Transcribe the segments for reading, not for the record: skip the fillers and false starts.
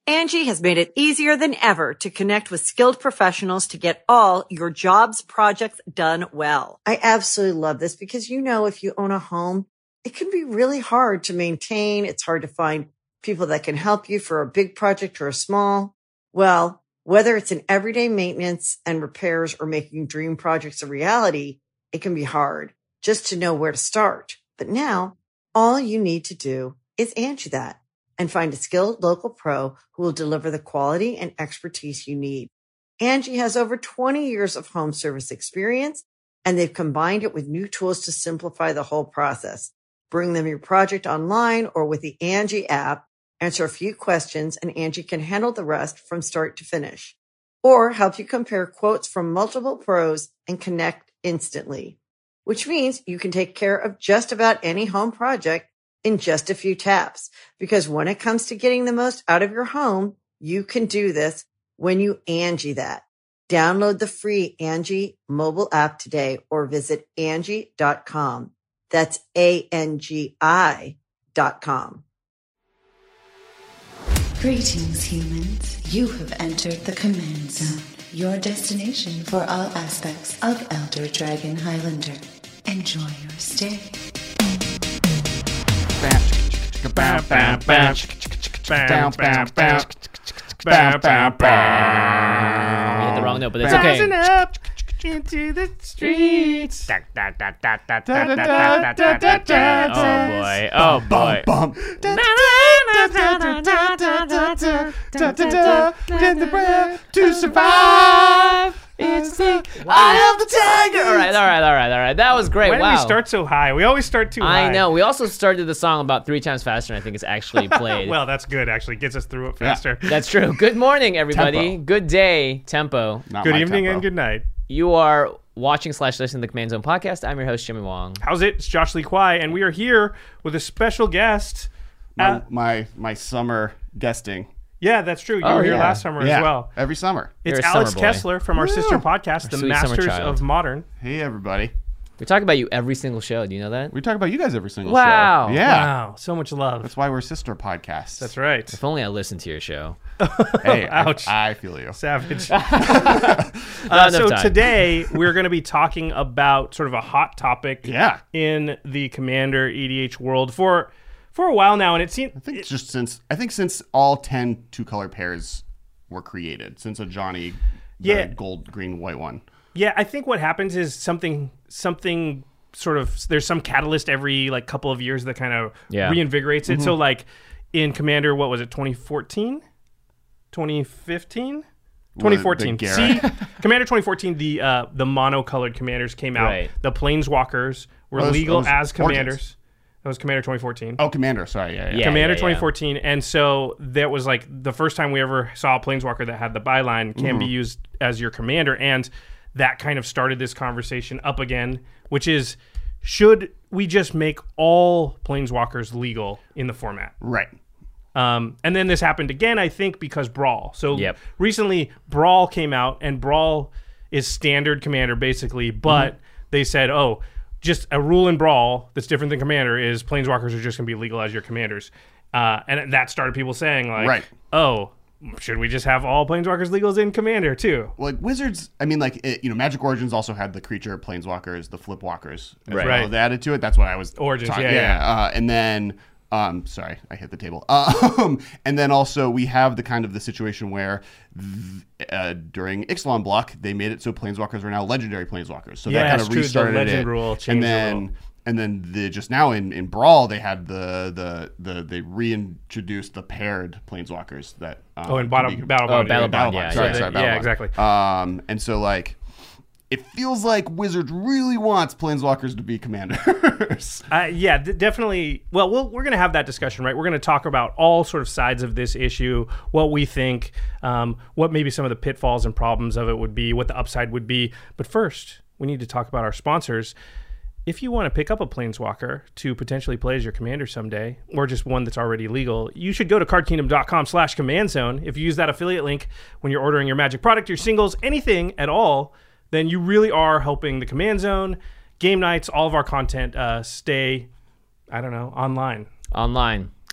Angie has made it easier than ever to connect with skilled professionals to get all your jobs projects done well. I absolutely love this because, if you own a home, it can be really hard to maintain. It's hard to find people that can help you for a big project or a small. Well, whether it's in everyday maintenance and repairs or making dream projects a reality, it can be hard just to know where to start. But now all you need to do is Angie that and find a skilled local pro who will deliver the quality and expertise you need. Angie has over 20 years of home service experience, and they've combined it with new tools to simplify the whole process. Bring them your project online or with the Angie app, answer a few questions, and Angie can handle the rest from start to finish. Or help you compare quotes from multiple pros and connect instantly, which means you can take care of just about any home project in just a few taps. Because when it comes to getting the most out of your home, you can do this when you Angie that. Download the free Angie mobile app today or visit Angie.com. That's ANGI.com. Greetings, humans. You have entered the Command Zone, your destination for all aspects of Elder Dragon Highlander. Enjoy your stay. You hit the wrong note, but it's okay. Rising up into the streets. Oh boy. Get the breath to survive. It's the eye of the tiger. All right. That was great. Why do we start so high? We always start too high. I know. We also started the song about 3 times faster, and I think it's actually played. Well, that's good, actually. Gets us through it faster. Yeah. That's true. Good morning, everybody. Tempo. Good day, tempo. Good evening and good night. You are watching/listening to the Command Zone podcast. I'm your host, Jimmy Wong. How's it? It's Josh Lee Kwai, and we are here with a special guest. My summer guesting. Yeah, that's true. You were here last summer as well. Every summer. It's You're a Alex summer boy. Kessler from our sister podcast, The sweet summer Masters child. of Modern. Hey, everybody. We talk about you every single show. Do you know that? We talk about you guys every single Wow. show. Yeah. Wow, so much love. That's why we're sister podcasts. That's right. If only I listened to your show. Hey, Ouch. I feel you. Savage. Not enough So time. today we're going to be talking about sort of a hot topic Yeah. in the Commander EDH world for a while now, and it seems I think since all 10 two-color pairs were created, since a Johnny gold, green, white one. Yeah, I think what happens is something sort of, there's some catalyst every like couple of years that kind of reinvigorates it. So like in Commander, what was it, 2014? 2015? 2014. the See, Commander 2014, the mono-colored commanders came out. Right. The Planeswalkers were legal as commanders. That was Commander 2014. Oh, Commander. Sorry. Yeah. Commander yeah. 2014, and so that was like the first time we ever saw a Planeswalker that had the byline can be used as your commander, and that kind of started this conversation up again, which is, should we just make all Planeswalkers legal in the format? Right. And then this happened again, I think, because Brawl. So recently, Brawl came out, and Brawl is standard Commander, basically, but they said, just a rule in Brawl that's different than Commander is Planeswalkers are just going to be legal as your commanders. And that started people saying, like, should we just have all Planeswalkers legals in Commander, too? Well, like Wizards, I mean, like, Magic Origins also had the creature Planeswalkers, the Flipwalkers. Right. They added to it. That's what I was Origins, talking. yeah. And then, sorry, I hit the table. And then also we have the situation where during Ixalan block, they made it so Planeswalkers are now legendary Planeswalkers. So that kind of restarted the legend it. Rule changed And then just now in Brawl, they had they reintroduced the paired Planeswalkers that in Battle Bond. Yeah. Sorry, yeah, Battle exactly. And so like it feels like Wizards really wants Planeswalkers to be commanders. Definitely. Well, we're going to have that discussion, right? We're going to talk about all sort of sides of this issue, what we think, what maybe some of the pitfalls and problems of it would be, what the upside would be. But first, we need to talk about our sponsors. If you want to pick up a Planeswalker to potentially play as your commander someday, or just one that's already legal, you should go to cardkingdom.com/command zone. If you use that affiliate link when you're ordering your Magic product, your singles, anything at all, then you really are helping the Command Zone, game nights, all of our content stay, online.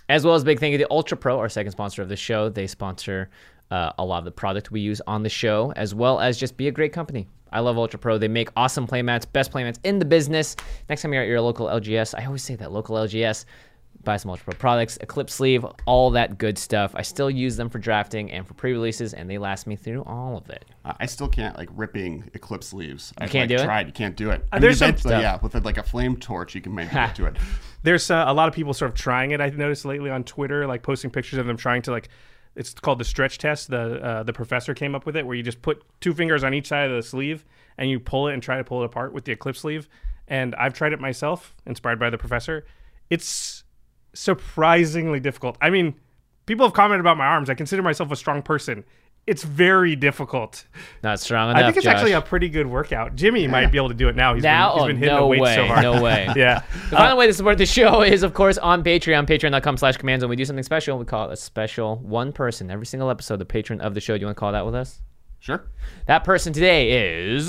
As well as a big thank you to Ultra Pro, our second sponsor of the show. They sponsor a lot of the product we use on the show, as well as just be a great company. I love Ultra Pro. They make awesome playmats, best playmats in the business. Next time you're at your local LGS, I always say that, local LGS, buy some Ultra Pro products, Eclipse sleeve, all that good stuff. I still use them for drafting and for pre-releases, and they last me through all of it. I still can't ripping Eclipse sleeves. You can't do it? Tried. You can't do it. There's some stuff. Yeah, with a flame torch, you can maybe get to it. There's a lot of people sort of trying it. I've noticed lately on Twitter, like posting pictures of them trying to it's called the stretch test. The professor came up with it, where you just put 2 fingers on each side of the sleeve and you pull it and try to pull it apart with the Eclipse sleeve. And I've tried it myself, inspired by the professor. It's surprisingly difficult. I mean, people have commented about my arms. I consider myself a strong person. It's very difficult. Not strong enough, I think it's Josh. actually a pretty good workout. Jimmy might be able to do it now. He's been hitting the weights so hard. No way. Yeah. The final way to support the show is, of course, on Patreon, patreon.com/Command Zone. We do something special. We call it a special one person every single episode, the patron of the show. Do you want to call that with us? Sure. That person today is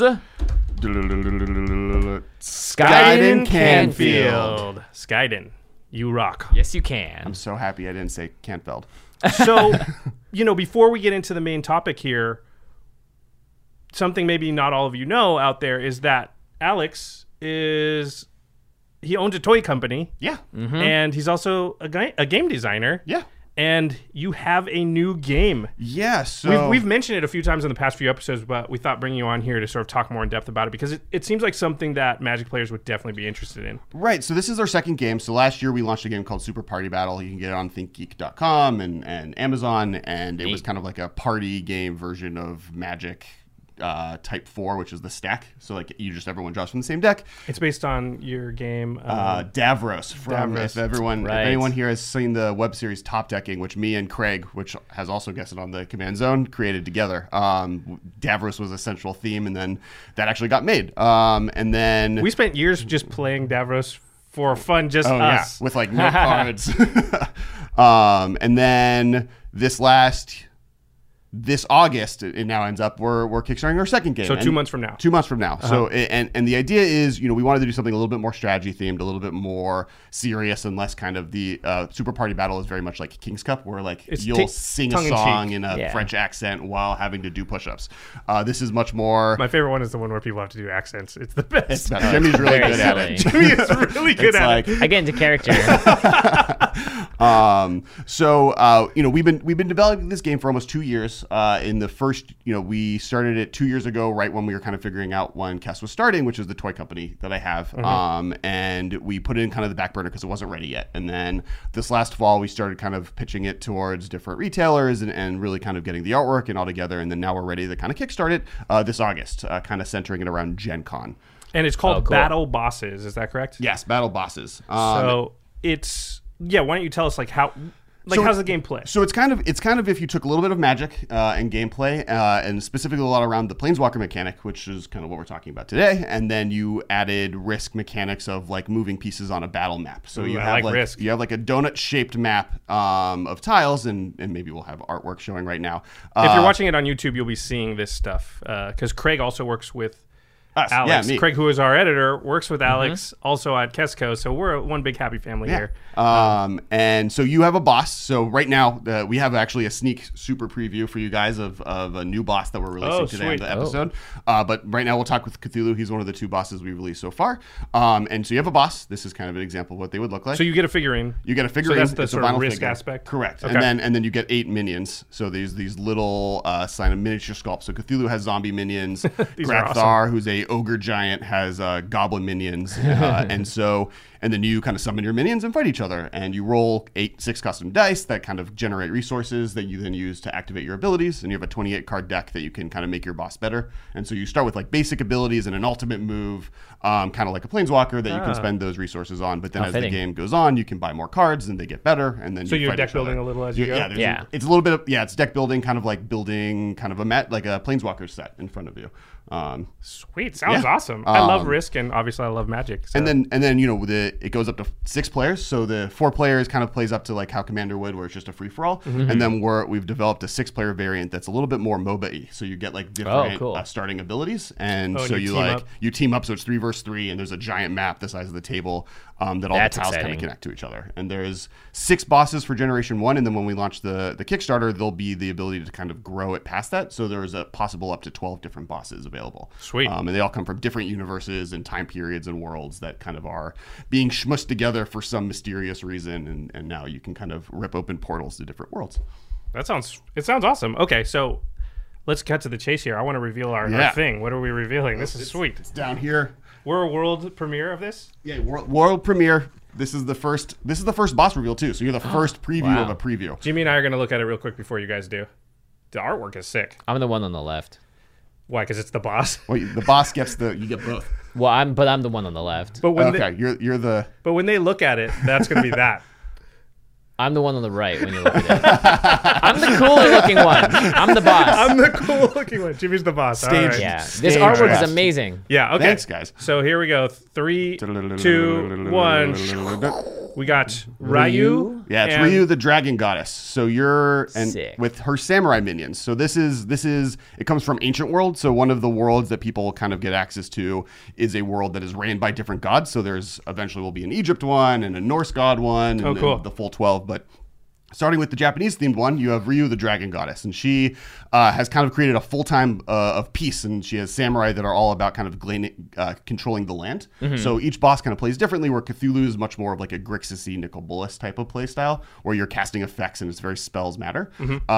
Skyden Canfield. Skyden, you rock. Yes, you can. I'm so happy I didn't say Cantveld. So, before we get into the main topic here, something maybe not all of you know out there is that Alex he owns a toy company. Yeah. And he's also a game designer. Yeah. And you have a new game. Yeah, so... We've mentioned it a few times in the past few episodes, but we thought bringing you on here to sort of talk more in depth about it, because it seems like something that Magic players would definitely be interested in. Right, so this is our second game. So last year we launched a game called Super Party Battle. You can get it on ThinkGeek.com and Amazon, and it was kind of like a party game version of Magic Type 4, which is the stack. So everyone draws from the same deck. It's based on your game Davros. Davros. If anyone here has seen the web series Top Decking, which me and Craig, which has also guested on the Command Zone, created together. Davros was a central theme, and then that actually got made. And then we spent years just playing Davros for fun, just us. Yeah, with no cards. And then this August, it now ends up we're kickstarting our second game. So 2 months from now. 2 months from now. So and the idea is, we wanted to do something a little bit more strategy themed, a little bit more serious, and less kind of the Super Party Battle is very much like King's Cup, where you'll sing a song in a French accent while having to do push-ups. This is much more. My favorite one is the one where people have to do accents. It's the best. Jimmy's really good at it. Jimmy is really good at it. I get into character. We've been developing this game for almost 2 years. In the first, we started it 2 years ago, right when we were kind of figuring out when Kess was starting, which is the toy company that I have. And we put it in kind of the back burner because it wasn't ready yet. And then this last fall, we started kind of pitching it towards different retailers and really kind of getting the artwork and all together. And then now we're ready to kind of kickstart it this August, kind of centering it around Gen Con. And it's called Battle Bosses. Is that correct? Yes, Battle Bosses. So it's, why don't you tell us how's the game play? So it's kind of if you took a little bit of Magic and gameplay, and specifically a lot around the Planeswalker mechanic, which is kind of what we're talking about today, and then you added Risk mechanics of moving pieces on a battle map. So you have Risk. You have a donut shaped map of tiles, and maybe we'll have artwork showing right now. If you're watching it on YouTube, you'll be seeing this stuff because Craig also works with us. Alex. Yeah, me. Craig, who is our editor, works with Alex also at Kesco, so we're one big happy family here. And so you have a boss. So right now we have actually a sneak super preview for you guys of a new boss that we're releasing today in the episode. But right now we'll talk with Cthulhu. He's one of the 2 bosses we released so far. And so you have a boss. This is kind of an example of what they would look like. So you get a figurine. You get a figurine. So that's the it's sort a of vinyl Risk figure. aspect? Correct. Okay. And then you get 8 minions. So these little sign of miniature sculpts. So Cthulhu has zombie minions. Grabthar, who's a ogre giant, has goblin minions. And then you kind of summon your minions and fight each other. And you roll 6 custom dice that kind of generate resources that you then use to activate your abilities. And you have a 28 card deck that you can kind of make your boss better. And so you start with basic abilities and an ultimate move, kind of like a Planeswalker that you can spend those resources on. But then as the game goes on, you can buy more cards and they get better. And then so you're fight deck each other. building a little as you go? It's a little bit of, it's deck building, kind of like building kind of a Planeswalker set in front of you. Sweet, sounds awesome. I love Risk, and obviously I love Magic. So. And then it goes up to 6 players. So the 4 players kind of plays up to like how Commander would, where it's just a free for all. And then we've developed a 6-player variant that's a little bit more MOBA-y. So you get like different starting abilities, and so you team up. So it's 3 versus 3, and there's a giant map the size of the table that all the tiles kind of connect to each other. And there's 6 bosses for Generation 1, and then when we launch the Kickstarter, there'll be the ability to kind of grow it past that. So there's a possible up to 12 different bosses available. Sweet. And they all come from different universes and time periods and worlds that kind of are being smushed together for some mysterious reason, and now you can kind of rip open portals to different worlds. It sounds awesome. Okay, so let's cut to the chase here. I want to reveal our thing. What are we revealing? This is sweet. It's down here. We're a world premiere of this? Yeah, world premiere. This is the first boss reveal too. So you're the first preview of a preview. Jimmy and I are going to look at it real quick before you guys do. The artwork is sick. I'm the one on the left. Why? Because it's the boss. Well, the boss gets you get both. Well, I'm the one on the left. But when you're the. But when they look at it, that's going to be that. I'm the one on the right when you look at it. I'm the cooler looking one. I'm the boss. I'm the cool looking one. Jimmy's the boss. All right. Yeah. This artwork is amazing. Yeah. Okay. Thanks, guys. So here we go. 3, 2, 1. We got Ryu. Yeah, it's Ryu, the dragon goddess. So you're Sick. with her samurai minions. So this is it comes from ancient world. So one of the worlds that people kind of get access to is a world that is ran by different gods. So there's eventually will be an Egypt one and a Norse god one, and cool. the full 12. But starting with the Japanese themed one, you have Ryu, the dragon goddess, and she has kind of created a full-time of peace, and she has samurai that are all about kind of controlling the land. So each boss kind of plays differently, where Cthulhu is much more of like a Grixis-y Nicol Bolas type of play style, where you're casting effects and it's very spells matter.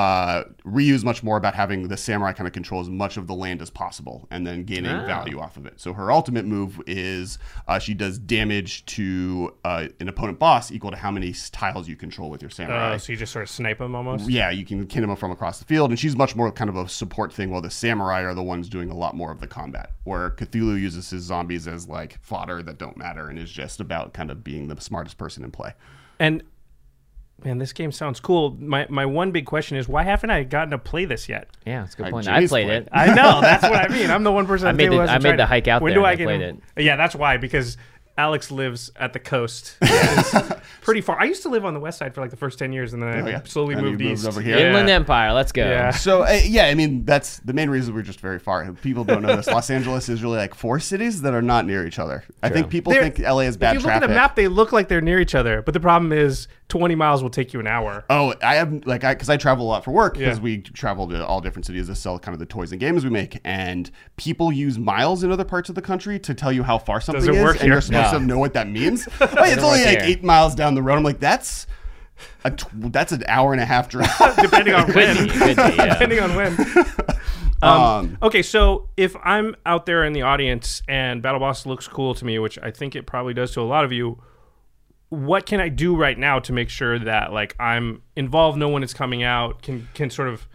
Ryu is much more about having the samurai kind of control as much of the land as possible and then gaining value off of it. So her ultimate move is she does damage to an opponent boss equal to how many tiles you control with your samurai. So you just sort of snipe them almost? Yeah, you can kin them from across the field, and she's much more kind of a support thing, while the samurai are the ones doing a lot more of the combat, where Cthulhu uses his zombies as like fodder that don't matter and is just about kind of being the smartest person in play. And man, this game sounds cool. My one big question is, why haven't I gotten to play this yet? Yeah, that's a good point. I played it. I know, that's what I mean. I'm the one person. I made the hike out when there. Do I played it. Yeah, that's why, because Alex lives at the coast. It's pretty far. I used to live on the west side for like the first 10 years, and then I slowly moved east. Over here. Inland Empire, let's go. Yeah. So, I mean, that's the main reason we're just very far. People don't know this. Los Angeles is really like 4 cities that are not near each other. I think people think LA has bad traffic. If you look at a map, they look like they're near each other, but the problem is 20 miles will take you an hour. Oh, I have, because I travel a lot for work, because we travel to all different cities to sell kind of the toys and games we make, and people use miles in other parts of the country to tell you how far something is, and you're supposed to know what that means. It's only like 8 miles down the road. I'm like, that's an hour and a half drive. Depending on when. Could be, yeah. Depending on when. Okay, so if I'm out there in the audience and Battle Boss looks cool to me, which I think it probably does to a lot of you, what can I do right now to make sure that like I'm involved, know when it's coming out, can sort of,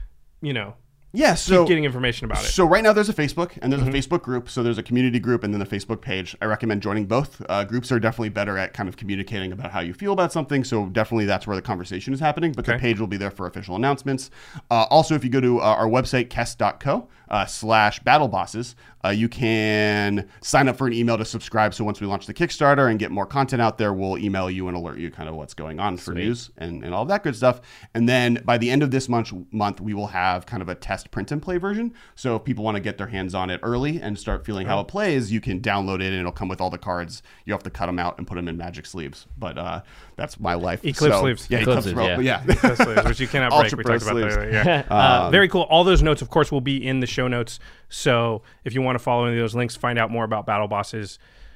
keep getting information about it? So right now there's a Facebook, and there's a Facebook group. So there's a community group and then a Facebook page. I recommend joining both. Groups are definitely better at kind of communicating about how you feel about something. So definitely that's where the conversation is happening. But the page will be there for official announcements. Also, if you go to our website, kess.co /battlebosses, you can sign up for an email to subscribe. So once we launch the Kickstarter and get more content out there, we'll email you and alert you kind of what's going on for news and all of that good stuff. And then by the end of this month, we will have kind of a test print and play version. So if people want to get their hands on it early and start feeling how it plays, you can download it and it'll come with all the cards. You have to cut them out and put them in magic sleeves. But that's my life. Eclipse sleeves. Yeah, Eclipse sleeves. Yeah. Eclipse sleeves, which you cannot break. Ultra We Pro talked about that sleeves. earlier. Yeah. Very cool. All those notes, of course, will be in the show notes. So if you want to follow any of those links, find out more about Battle Bosses.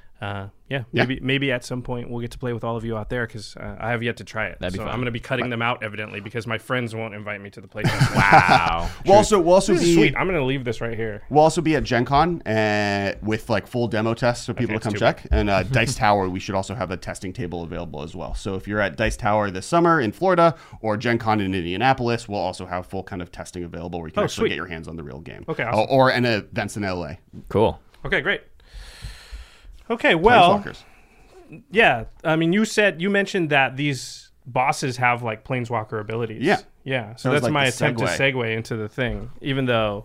Maybe at some point we'll get to play with all of you out there, because I have yet to try it. That'd be fun. I'm going to be cutting them out, evidently, because my friends won't invite me to the playtest. Wow. We'll also be Sweet. I'm going to leave this right here. We'll also be at Gen Con with like full demo tests for people to come check. And Dice Tower, we should also have a testing table available as well. So if you're at Dice Tower this summer in Florida or Gen Con in Indianapolis, we'll also have full kind of testing available where you can actually get your hands on the real game. Okay, awesome. Or in events in LA. Cool. Okay, great. Okay, well, Planeswalkers. Yeah, I mean, you mentioned that these bosses have like planeswalker abilities. Yeah. Yeah. So That was that's like my the attempt to segue. segue into the thing, even though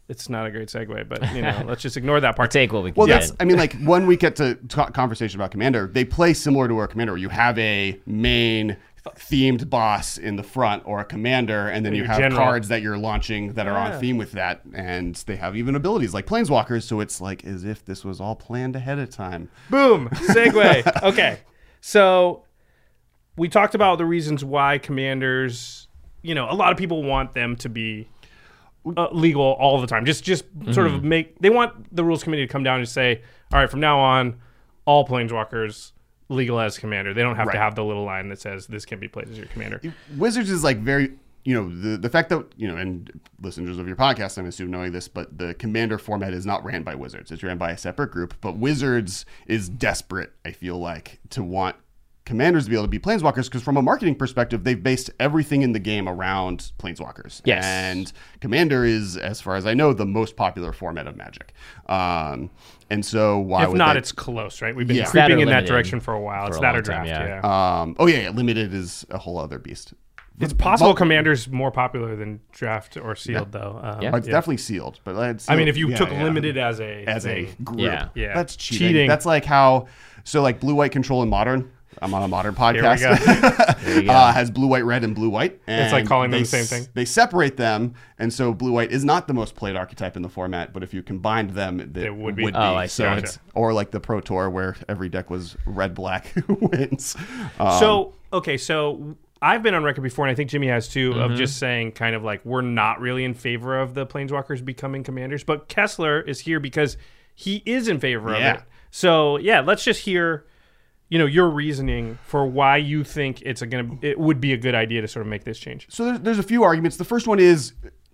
it's not a great segue, but let's just ignore that part. Take what we can. Well, get. I mean, like when we get to conversation about Commander, they play similar to our Commander, where you have a main themed boss in the front or a commander, and then you have cards that you're launching that are on theme with that, and they have even abilities like Planeswalkers, so it's like as if this was all planned ahead of time. Boom! Segue. Okay. So we talked about the reasons why commanders, a lot of people want them to be legal all the time. Just sort of they want the rules committee to come down and say, all right, from now on, all Planeswalkers legal as commander. They don't have to have the little line that says this can be played as your commander. Wizards is like very, the fact that, and listeners of your podcast, I'm assuming knowing this, but the commander format is not ran by Wizards. It's ran by a separate group, but Wizards is desperate, I feel like, to want commanders to be able to be Planeswalkers, because from a marketing perspective, they've based everything in the game around Planeswalkers. Yes. And Commander is, as far as I know, the most popular format of Magic. And so why if would not, they... it's close, right? We've been That creeping or in that limited direction for a while. It's for a that long or draft, time, yeah. Limited is a whole other beast. It's possible Commander's more popular than draft or sealed, though. It's definitely sealed, but it's I mean, if you took limited as a group, Yeah. that's cheating. That's like how blue-white control in Modern. I'm on a Modern podcast. There you go. Has blue-white red and blue-white. It's like calling them the same thing. They separate them, and so blue-white is not the most played archetype in the format, but if you combined them, it would be. Oh, I see. So Gotcha. or like the Pro Tour, where every deck was red-black wins. So I've been on record before, and I think Jimmy has too, of just saying kind of like we're not really in favor of the Planeswalkers becoming commanders, but Kessler is here because he is in favor of it. So let's just hear your reasoning for why you think it would be a good idea to sort of make this change. So there's a few arguments. The first one is,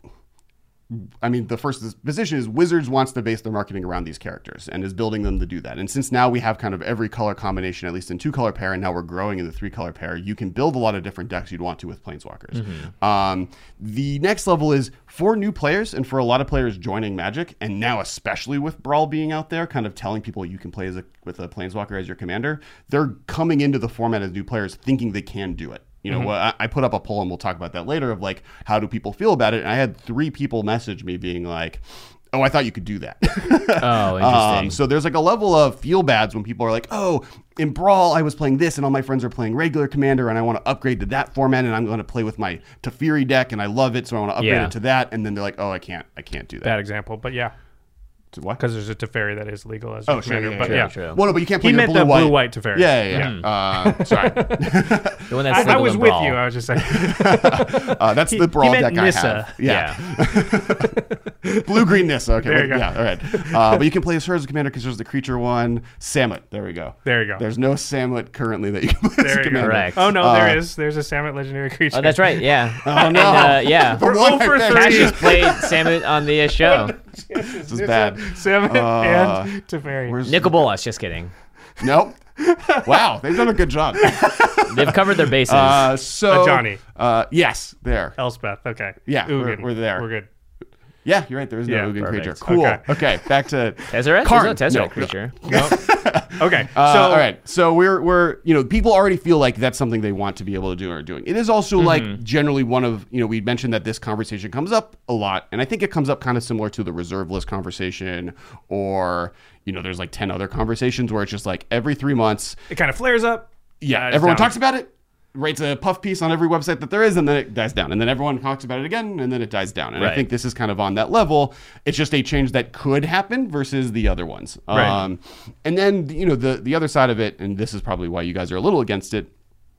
the first position is Wizards wants to base their marketing around these characters and is building them to do that. And since now we have kind of every color combination, at least in 2-color pair, and now we're growing in the 3-color pair, you can build a lot of different decks you'd want to with Planeswalkers. The next level is for new players and for a lot of players joining Magic, and now especially with Brawl being out there, kind of telling people you can play with a Planeswalker as your commander, they're coming into the format as new players thinking they can do it. I put up a poll, and we'll talk about that later, of like, how do people feel about it? And I had 3 people message me being like, oh, I thought you could do that. Oh, interesting. So there's like a level of feel bads when people are like, oh, in Brawl, I was playing this, and all my friends are playing regular Commander, and I want to upgrade to that format, and I'm going to play with my Teferi deck, and I love it, so I want to upgrade it to that. And then they're like, oh, I can't do that. Bad example, but yeah. What? Because there's a Teferi that is legal as your commander. True. Well, no, but you can't play He your meant the blue-white. blue-white Teferi. Yeah. Sorry. The one that's I legal was in with Brawl. you. I was just saying. That's the Brawl deck Nissa. I have. Blue-green Nissa. Okay. There you go. Yeah, all right. But you can play her as a commander because there's the creature one. Samut. There we go. There you go. There's no Samut currently that you can play as a commander. Correct. Oh, no, there is. There's a Samut legendary creature. Oh, that's right. Yeah. Oh, no. Yeah. We're one I 0 for picked. 3. Cassius played Samut on the show. This is bad. Samut and Teferi. Nicol Bolas, just kidding. Nope. Wow, they've done a good job. They've covered their bases. Johnny. Yes, there. Elspeth. Okay. Yeah, Ugin. we're there. We're good. Yeah, you're right. There is no Ugin perfect. creature. Cool. Okay. Back to Tezzeret? Karn. There's no Tezzeret No. creature. Okay. all right. So we're people already feel like that's something they want to be able to do or are doing. It is also like generally one of we mentioned that this conversation comes up a lot, and I think it comes up kind of similar to the reserve list conversation, or there's like 10 other conversations where it's just like every 3 months. It kind of flares up. Yeah, dies everyone down. talks about it, writes a puff piece on every website that there is, and then it dies down. And then everyone talks about it again, and then it dies down. And I think this is kind of on that level. It's just a change that could happen versus the other ones. Right. And then, the other side of it, and this is probably why you guys are a little against it,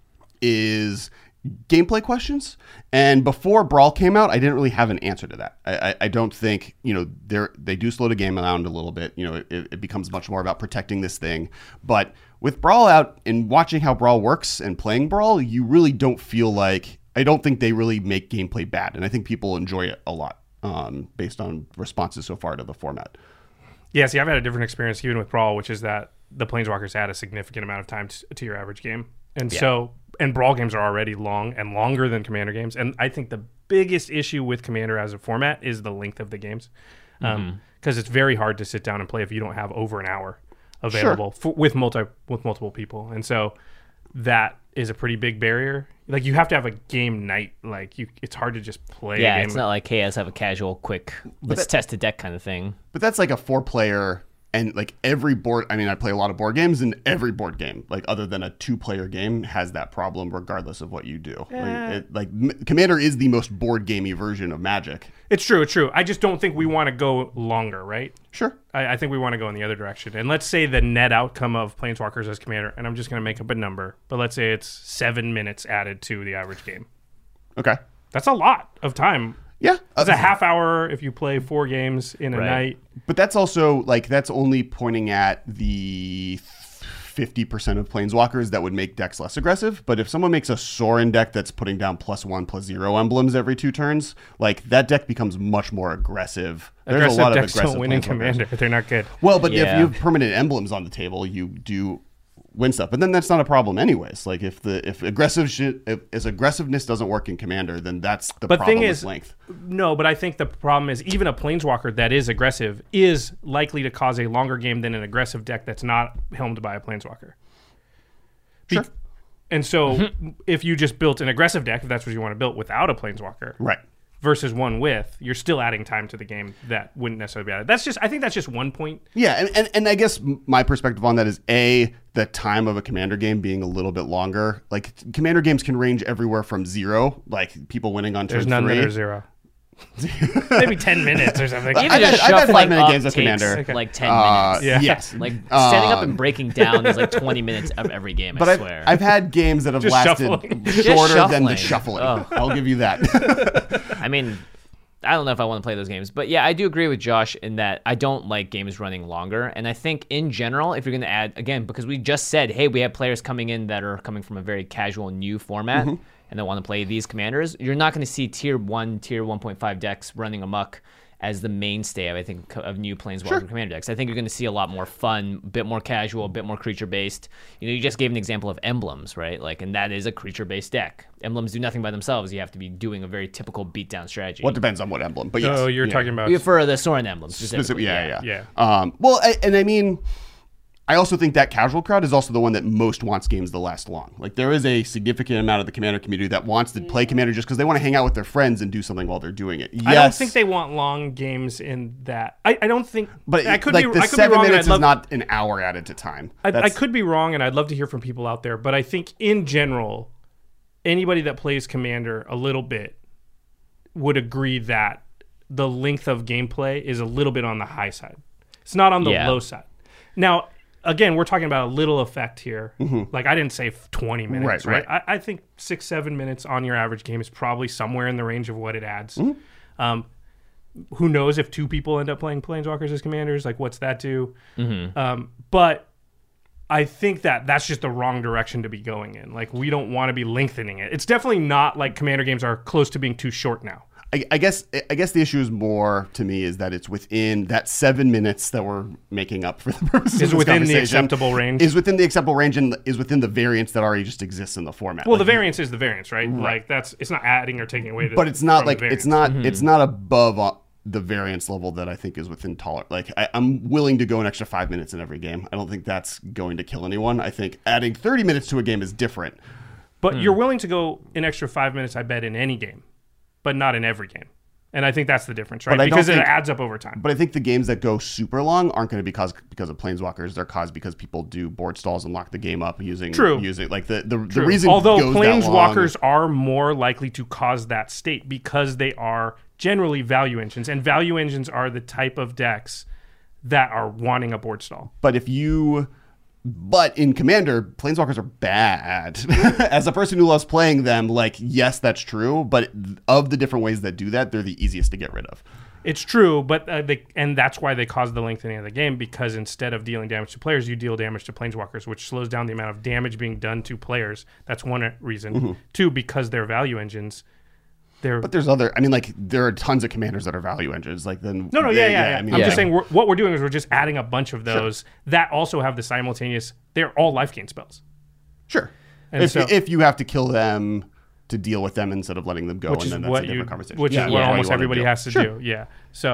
is gameplay questions. And before Brawl came out, I didn't really have an answer to that. I don't think, they do slow the game down a little bit. It becomes much more about protecting this thing. But with Brawl out and watching how Brawl works and playing Brawl, you really don't feel like, I don't think they really make gameplay bad. And I think people enjoy it a lot based on responses so far to the format. Yeah, see, I've had a different experience even with Brawl, which is that the Planeswalkers add a significant amount of time to your average game. And Brawl games are already long and longer than Commander games. And I think the biggest issue with Commander as a format is the length of the games. Because it's very hard to sit down and play if you don't have over an hour available with multiple people. And so that is a pretty big barrier like you have to have a game night. Like it's hard to just play. Yeah, a game. it's not like, hey, let's have a casual, quick, let's test a deck kind of thing. But that's like a 4-player, and like every board. I mean, I play a lot of board games, and every board game, like other than a 2-player game, has that problem regardless of what you do. Commander is the most board gamey version of Magic. It's true. It's true. I just don't think we want to go longer, right? Sure. I think we want to go in the other direction. And let's say the net outcome of Planeswalkers as Commander, and I'm just going to make up a number, but let's say it's 7 minutes added to the average game. Okay. That's a lot of time. Yeah. It's a half hour if you play 4 games in a night. But that's also, like, that's only pointing at the 50% of Planeswalkers that would make decks less aggressive. But if someone makes a Sorin deck that's putting down +1/+0 emblems every 2 turns, like, that deck becomes much more aggressive. There's a lot of decks aggressive don't win in Planeswalkers. Commander. They're not good. Well, but if Yeah. you have permanent emblems on the table, you do win stuff. But then that's not a problem anyways. Like, if aggressiveness doesn't work in Commander, then that's the But problem thing with is, length. no, but I think the problem is even a Planeswalker that is aggressive is likely to cause a longer game than an aggressive deck that's not helmed by a Planeswalker. Sure. And so if you just built an aggressive deck, if that's what you want to build without a Planeswalker, Right. versus one with, you're still adding time to the game that wouldn't necessarily be added. I think that's just one point. Yeah, and I guess my perspective on that is the time of a Commander game being a little bit longer. Like, Commander games can range everywhere from 0, like people winning on turn 3. There's none that are 0. Maybe 10 minutes or something. Even I've just had shuffling 5-minute up games of takes Commander. like 10 minutes. Yeah. Yes. Like standing up and breaking down is like 20 minutes of every game, But I swear. I've had games that have Just lasted shuffling. shorter than the shuffling. shuffling. Oh. I'll give you that. I mean, I don't know if I want to play those games. But yeah, I do agree with Josh in that I don't like games running longer. And I think in general, if you're going to add, again, because we just said, hey, we have players coming in that are coming from a very casual new format and they want to play these commanders, you're not going to see tier 1, tier 1.5 decks running amok as the mainstay of, I think, of new Planeswalker commander decks. I think you're going to see a lot more fun, a bit more casual, a bit more creature-based. You know, you just gave an example of emblems, right? Like, and that is a creature-based deck. Emblems do nothing by themselves. You have to be doing a very typical beatdown strategy. Well, it depends on what emblem. But yes. Oh, you're talking about... For the Sorin emblems, specifically. Yeah. Well, I mean, I also think that casual crowd is also the one that most wants games to last long. Like, there is a significant amount of the Commander community that wants to play Commander just because they want to hang out with their friends and do something while they're doing it. Yes. I don't think they want long games in that. I don't think... But I could like be, the I could 7 be wrong, minutes and I'd is love, not an hour added to time. I could be wrong, and I'd love to hear from people out there. But I think in general, anybody that plays Commander a little bit would agree that the length of gameplay is a little bit on the high side. It's not on the low side. Now, again, we're talking about a little effect here. Like, I didn't say 20 minutes, right? I think 6-7 minutes on your average game is probably somewhere in the range of what it adds. Who knows if 2 people end up playing Planeswalkers as commanders? Like, what's that do? But I think that that's just the wrong direction to be going in. Like, we don't want to be lengthening it. It's definitely not like Commander games are close to being too short now. I guess the issue is more to me is that it's within that 7 minutes that we're making up for the purposes of this within the conversation. acceptable range. Is within the acceptable range and is within the variance that already just exists in the format. Well, Like, the variance is the variance, right? Like, it's not adding or taking away. but it's not from the like variance. it's not above the variance level that I think is within tolerant. Like, I'm willing to go an extra 5 minutes in every game. I don't think that's going to kill anyone. I think adding 30 minutes to a game is different. But you're willing to go an extra 5 minutes, I bet, in any game, but not in every game. And I think that's the difference, right? But I don't Because it think- adds up over time. But I think the games that go super long aren't going to be because of Planeswalkers. They're caused because people do board stalls and lock the game up using like the reason. Although goes that long- Planeswalkers are more likely to cause that state because they are generally value engines, and value engines are the type of decks that are wanting a board stall. But in Commander, Planeswalkers are bad. As a person who loves playing them, like, yes, that's true. But of the different ways that do that, they're the easiest to get rid of. It's true, but and that's why they cause the lengthening of the game, because instead of dealing damage to players, you deal damage to Planeswalkers, which slows down the amount of damage being done to players. That's one reason. 2, because they're value engines. But there's other. I mean, like, there are tons of commanders that are value engines. Like, then No, yeah. I mean, I'm just saying what we're doing is we're just adding a bunch of those that also have the simultaneous. They're all life gain spells. Sure. And If you have to kill them to deal with them instead of letting them go, Which and is then that's what a different conversation. Which is what almost you wanna everybody do. has to do. Yeah. So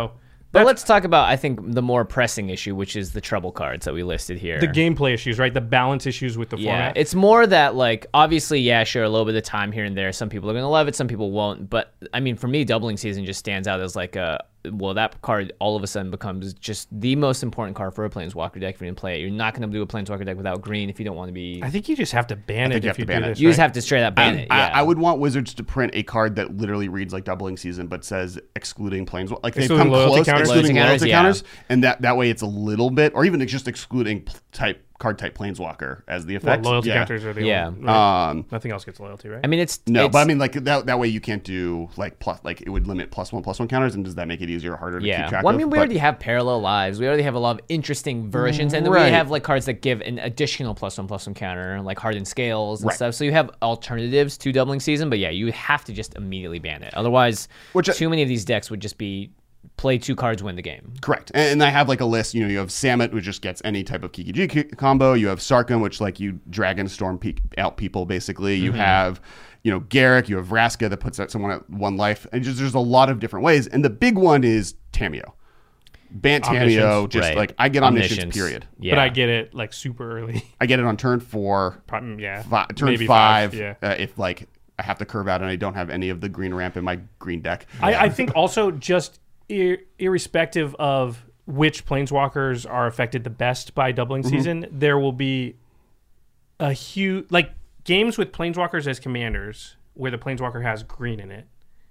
But let's talk about, I think, the more pressing issue, which is the trouble cards that we listed here. The gameplay issues, right? The balance issues with the format. It's more that, like, obviously, yeah, sure, a little bit of time here and there. Some people are going to love it, some people won't. But, I mean, for me, Doubling Season just stands out as like that card all of a sudden becomes just the most important card for a Planeswalker deck if you're going to play it. You're not going to do a Planeswalker deck without green if you don't want to be... I think you just have to ban it if you do this. You just have to straight up ban it, yeah. I would want Wizards to print a card that literally reads like Doubling Season, but says excluding Planeswalker. Like, they've come loyalty close, counters? excluding Loyalty loyalty counters, and that way it's a little bit, or even just excluding card type Planeswalker as the effect. Well, loyalty counters are the only... Right. Nothing else gets loyalty, right? I mean, it's... but I mean, like, that way you can't do, like, plus, like, it would limit +1/+1 counters, and does that make it easier or harder to keep track well, of? I mean, we already have Parallel Lives. We already have a lot of interesting versions, and then we have, like, cards that give an additional +1/+1 counter, like Hardened Scales and stuff. So you have alternatives to Doubling Season, but yeah, you have to just immediately ban it. Otherwise, too many of these decks would just be... play 2 cards, win the game. Correct. And I have like a list, you have Samut, which just gets any type of Kiki-G combo. You have Sarkhan, which like you Dragon Storm out people basically. You have, Garruk, you have Vraska that puts out someone at 1 life. And there's a lot of different ways. And the big one is Tamiyo. Ban Tamiyo, just like I get Omniscience, period. Yeah. But I get it like super early. I get it on turn 4. Turn 5. Yeah. If like I have to curve out and I don't have any of the green ramp in my green deck. I think also just irrespective of which Planeswalkers are affected the best by Doubling Season, there will be a huge... Like, games with Planeswalkers as commanders, where the Planeswalker has green in it,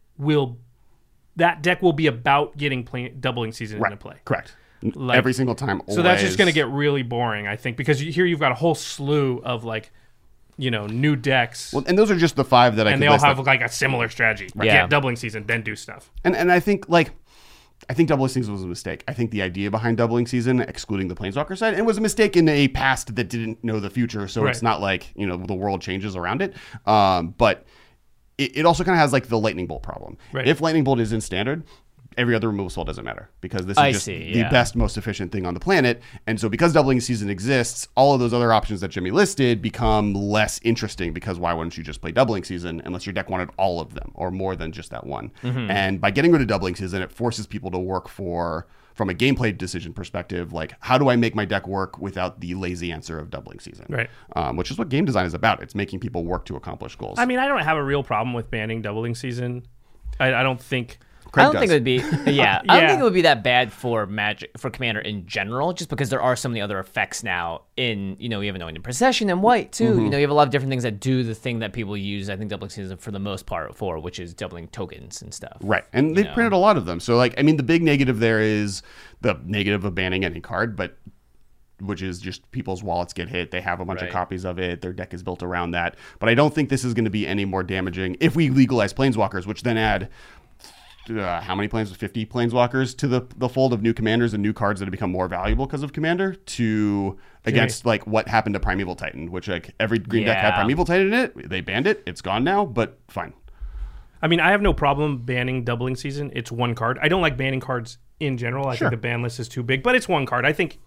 that deck will be about getting Doubling Season into play. Correct. Like, every single time, always. So that's just going to get really boring, I think, because here you've got a whole slew of, like, new decks. Well, and those are just the 5 that I can list. And they all have, like, a similar strategy. Right? Yeah. Doubling Season, then do stuff. And I think, like... I think Doubling Season was a mistake. I think the idea behind Doubling Season, excluding the Planeswalker side, it was a mistake in a past that didn't know the future, so it's not like, the world changes around it. But it also kind of has, like, the Lightning Bolt problem. Right. If Lightning Bolt is in Standard, every other removal spell doesn't matter, because this is just the best, most efficient thing on the planet. And so because Doubling Season exists, all of those other options that Jimmy listed become less interesting, because why wouldn't you just play Doubling Season unless your deck wanted all of them or more than just that one? And by getting rid of Doubling Season, it forces people to work from a gameplay decision perspective, like, how do I make my deck work without the lazy answer of Doubling Season? Right. Which is what game design is about. It's making people work to accomplish goals. I mean, I don't have a real problem with banning Doubling Season. I don't think... I don't think it would be. I don't think it would be that bad for Magic, for Commander in general, just because there are so many other effects now. You have Anointed Procession and White too. You have a lot of different things that do the thing that people use. I think Doubling Season for the most part for, which is doubling tokens and stuff. Right, and they've printed a lot of them. So, like, I mean, the big negative there is the negative of banning any card, which is just people's wallets get hit. They have a bunch of copies of it. Their deck is built around that. But I don't think this is going to be any more damaging if we legalize Planeswalkers, which then add. How many 50 Planeswalkers to the fold of new commanders and new cards that have become more valuable because of Commander against like what happened to Primeval Titan, which like every green deck had Primeval Titan in it. They banned it. It's gone now, but fine. I mean, I have no problem banning Doubling Season. It's 1 card. I don't like banning cards in general. I think the ban list is too big, but it's 1 card. I think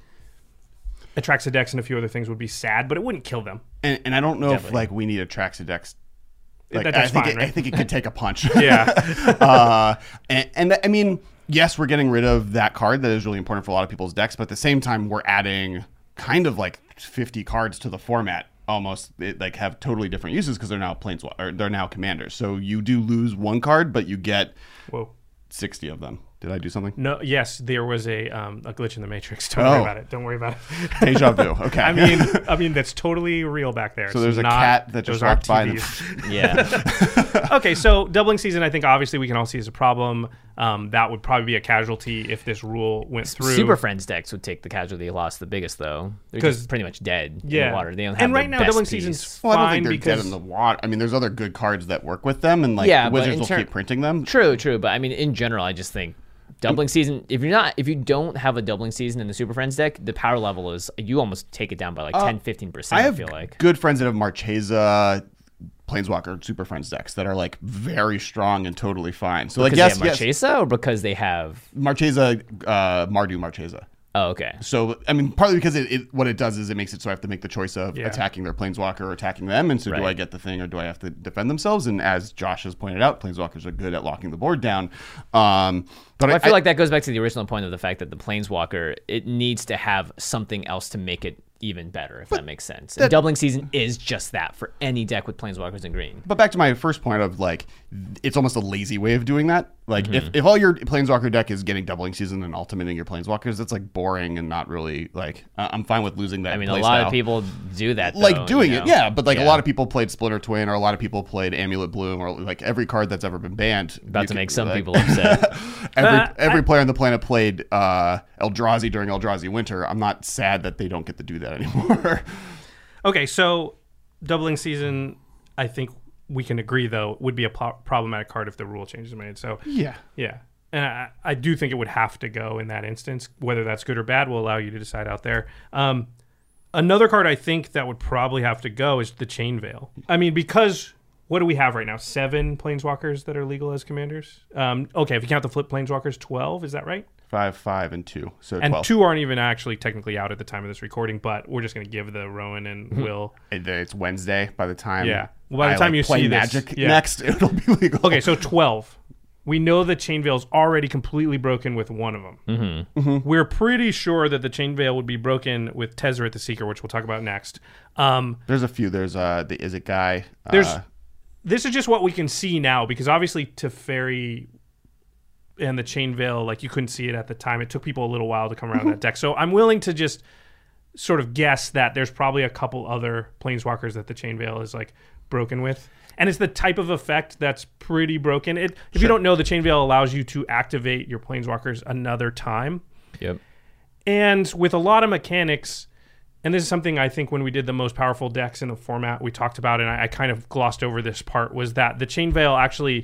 Atraxa and a few other things would be sad, but it wouldn't kill them. And I don't know if like we need Atraxa. Like, I think it could take a punch. Yeah. And I mean, yes, we're getting rid of that card that is really important for a lot of people's decks, but at the same time, we're adding kind of like 50 cards to the format. Almost like have totally different uses because they're now Planeswalkers, or they're now commanders. So you do lose 1 card, but you get 60 of them. Did I do something? No. Yes, there was a glitch in the Matrix. Don't worry about it. Don't worry about it. Deja vu. Okay. I mean that's totally real back there. So there's a cat that just walked by them. Yeah. Okay, so Doubling Season, I think obviously we can all see as a problem. That would probably be a casualty if this rule went through. Super Friends decks would take the casualty loss the biggest, though. They're just pretty much dead in the water. They don't have and right now, Doubling Season's fine I don't think they're because dead in the water. I mean, there's other good cards that work with them, and like Wizards will keep printing them. True. But I mean, in general, I just think Doubling Season, if you don't have a Doubling Season in the Super Friends deck, the power level is, you almost take it down by like 10-15%. I feel like good friends that have Marchesa Planeswalker Super Friends decks that are like very strong and totally fine. So because like they have Marchesa or because they have Marchesa, Mardu Marchesa. Oh, okay. So, I mean, partly because what it does is it makes it so I have to make the choice of Yeah. attacking their planeswalker or attacking them. And so do Right. I get the thing or do I have to defend themselves? And as Josh has pointed out, planeswalkers are good at locking the board down. But Well, I feel like that goes back to the original point of the fact that the Planeswalker, it needs to have something else to make it even better, if that makes sense. And Doubling Season is just that for any deck with Planeswalkers in green. But back to my first point of like, it's almost a lazy way of doing that. Like if all your Planeswalker deck is getting Doubling Season and ultimating your Planeswalkers, that's like boring and not really like, I'm fine with losing that. I mean, play a lot style. of people do that, though, Like doing you know? it, yeah. But like a Yeah. lot of people played Splinter Twin, or a lot of people played Amulet Bloom, or like every card that's ever been banned. About you to can- make some like- people upset. Every player on the planet played Eldrazi during Eldrazi Winter. I'm not sad that they don't get to do that anymore. Okay, so Doubling Season, I think we can agree, though, would be a problematic card if the rule change is made. So, Yeah. yeah. And I do think it would have to go in that instance. Whether that's good or bad will allow you to decide out there. Another card I think that would probably have to go is the Chain Veil. I mean, because what do we have right now? 7 Planeswalkers that are legal as commanders? Okay, if you count the flip Planeswalkers, 12, is that right? 5, 5, and 2. So And 12. 2 aren't even actually technically out at the time of this recording, but we're just going to give the Rowan and Will. It's Wednesday by the time. Yeah. Well, by the time you play see this, Magic yeah. next, it'll be legal. Okay, so 12. We know the Chain Veil's already completely broken with one of them. We're pretty sure that the Chain Veil would be broken with Tezzeret the Seeker, which we'll talk about next. There's a few. There's the Izzet guy. This is just what we can see now, because obviously Teferi and the Chain Veil, like, you couldn't see it at the time. It took people a little while to come around that deck. So I'm willing to just sort of guess that there's probably a couple other Planeswalkers that the Chain Veil is like broken with. And it's the type of effect that's pretty broken. If you don't know, the Chain Veil allows you to activate your Planeswalkers another time. Yep. And with a lot of mechanics, and this is something I think when we did the most powerful decks in the format, we talked about, and I kind of glossed over this part, was that the Chain Veil actually,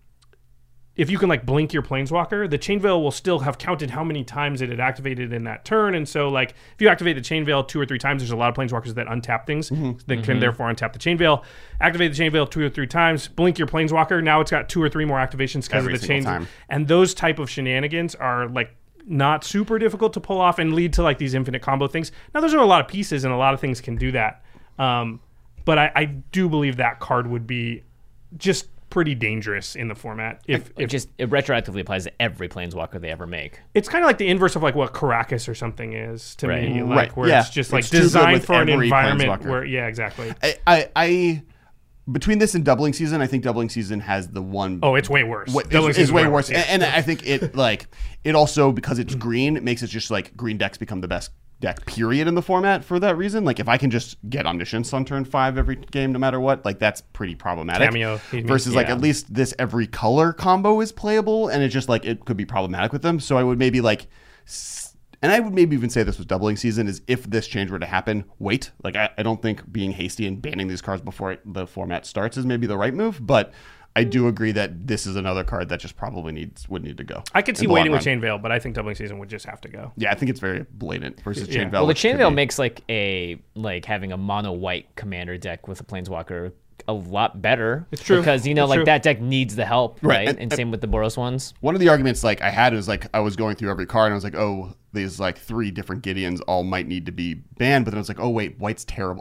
if you can like blink your Planeswalker, the Chain Veil will still have counted how many times it had activated in that turn. And so like if you activate the Chain Veil 2 or 3 times, there's a lot of Planeswalkers that untap things that can therefore untap the Chain Veil. Activate the Chain Veil 2 or 3 times, blink your Planeswalker. Now it's got 2 or 3 more activations because of Every the Chain. single time. And those type of shenanigans are like not super difficult to pull off and lead to like these infinite combo things. Now those are a lot of pieces and a lot of things can do that. But I do believe that card would be just pretty dangerous in the format. If It retroactively applies to every Planeswalker they ever make. it's kind of like the inverse of like what Caracas or something is to Right. me, like Right, where yeah. it's just like It's too good designed with for an every environment Planeswalker. where, yeah, exactly. I between this and Doubling Season, I think Doubling Season has the one. Oh, it's way worse. What Doubling is Season's way worse, yeah. and I think it also, because it's green, it makes it just like green decks become the best deck period in the format for that reason. Like if I can just get Omniscience on turn 5 every game, no matter what, like that's pretty problematic. Cameo, versus like yeah. at least this every color combo is playable, and it's just like it could be problematic with them. So I would maybe like. And I would maybe even say this was Doubling Season, is if this change were to happen, wait. Like, I don't think being hasty and banning these cards before the format starts is maybe the right move, but I do agree that this is another card that just probably would need to go. I could see in the long waiting with run. Chain Veil, but I think Doubling Season would just have to go. Yeah, I think it's very blatant versus Yeah. Chain Veil. Well, the which Chain could Veil be- makes like having a mono white commander deck with a Planeswalker a lot better. It's true. Because It's like true. that deck needs the help, Right, right? and- And same with the Boros ones. One of the arguments like I had is like I was going through every card and I was like, oh, these like 3 different Gideons all might need to be banned, but then I was like, oh wait, white's terrible.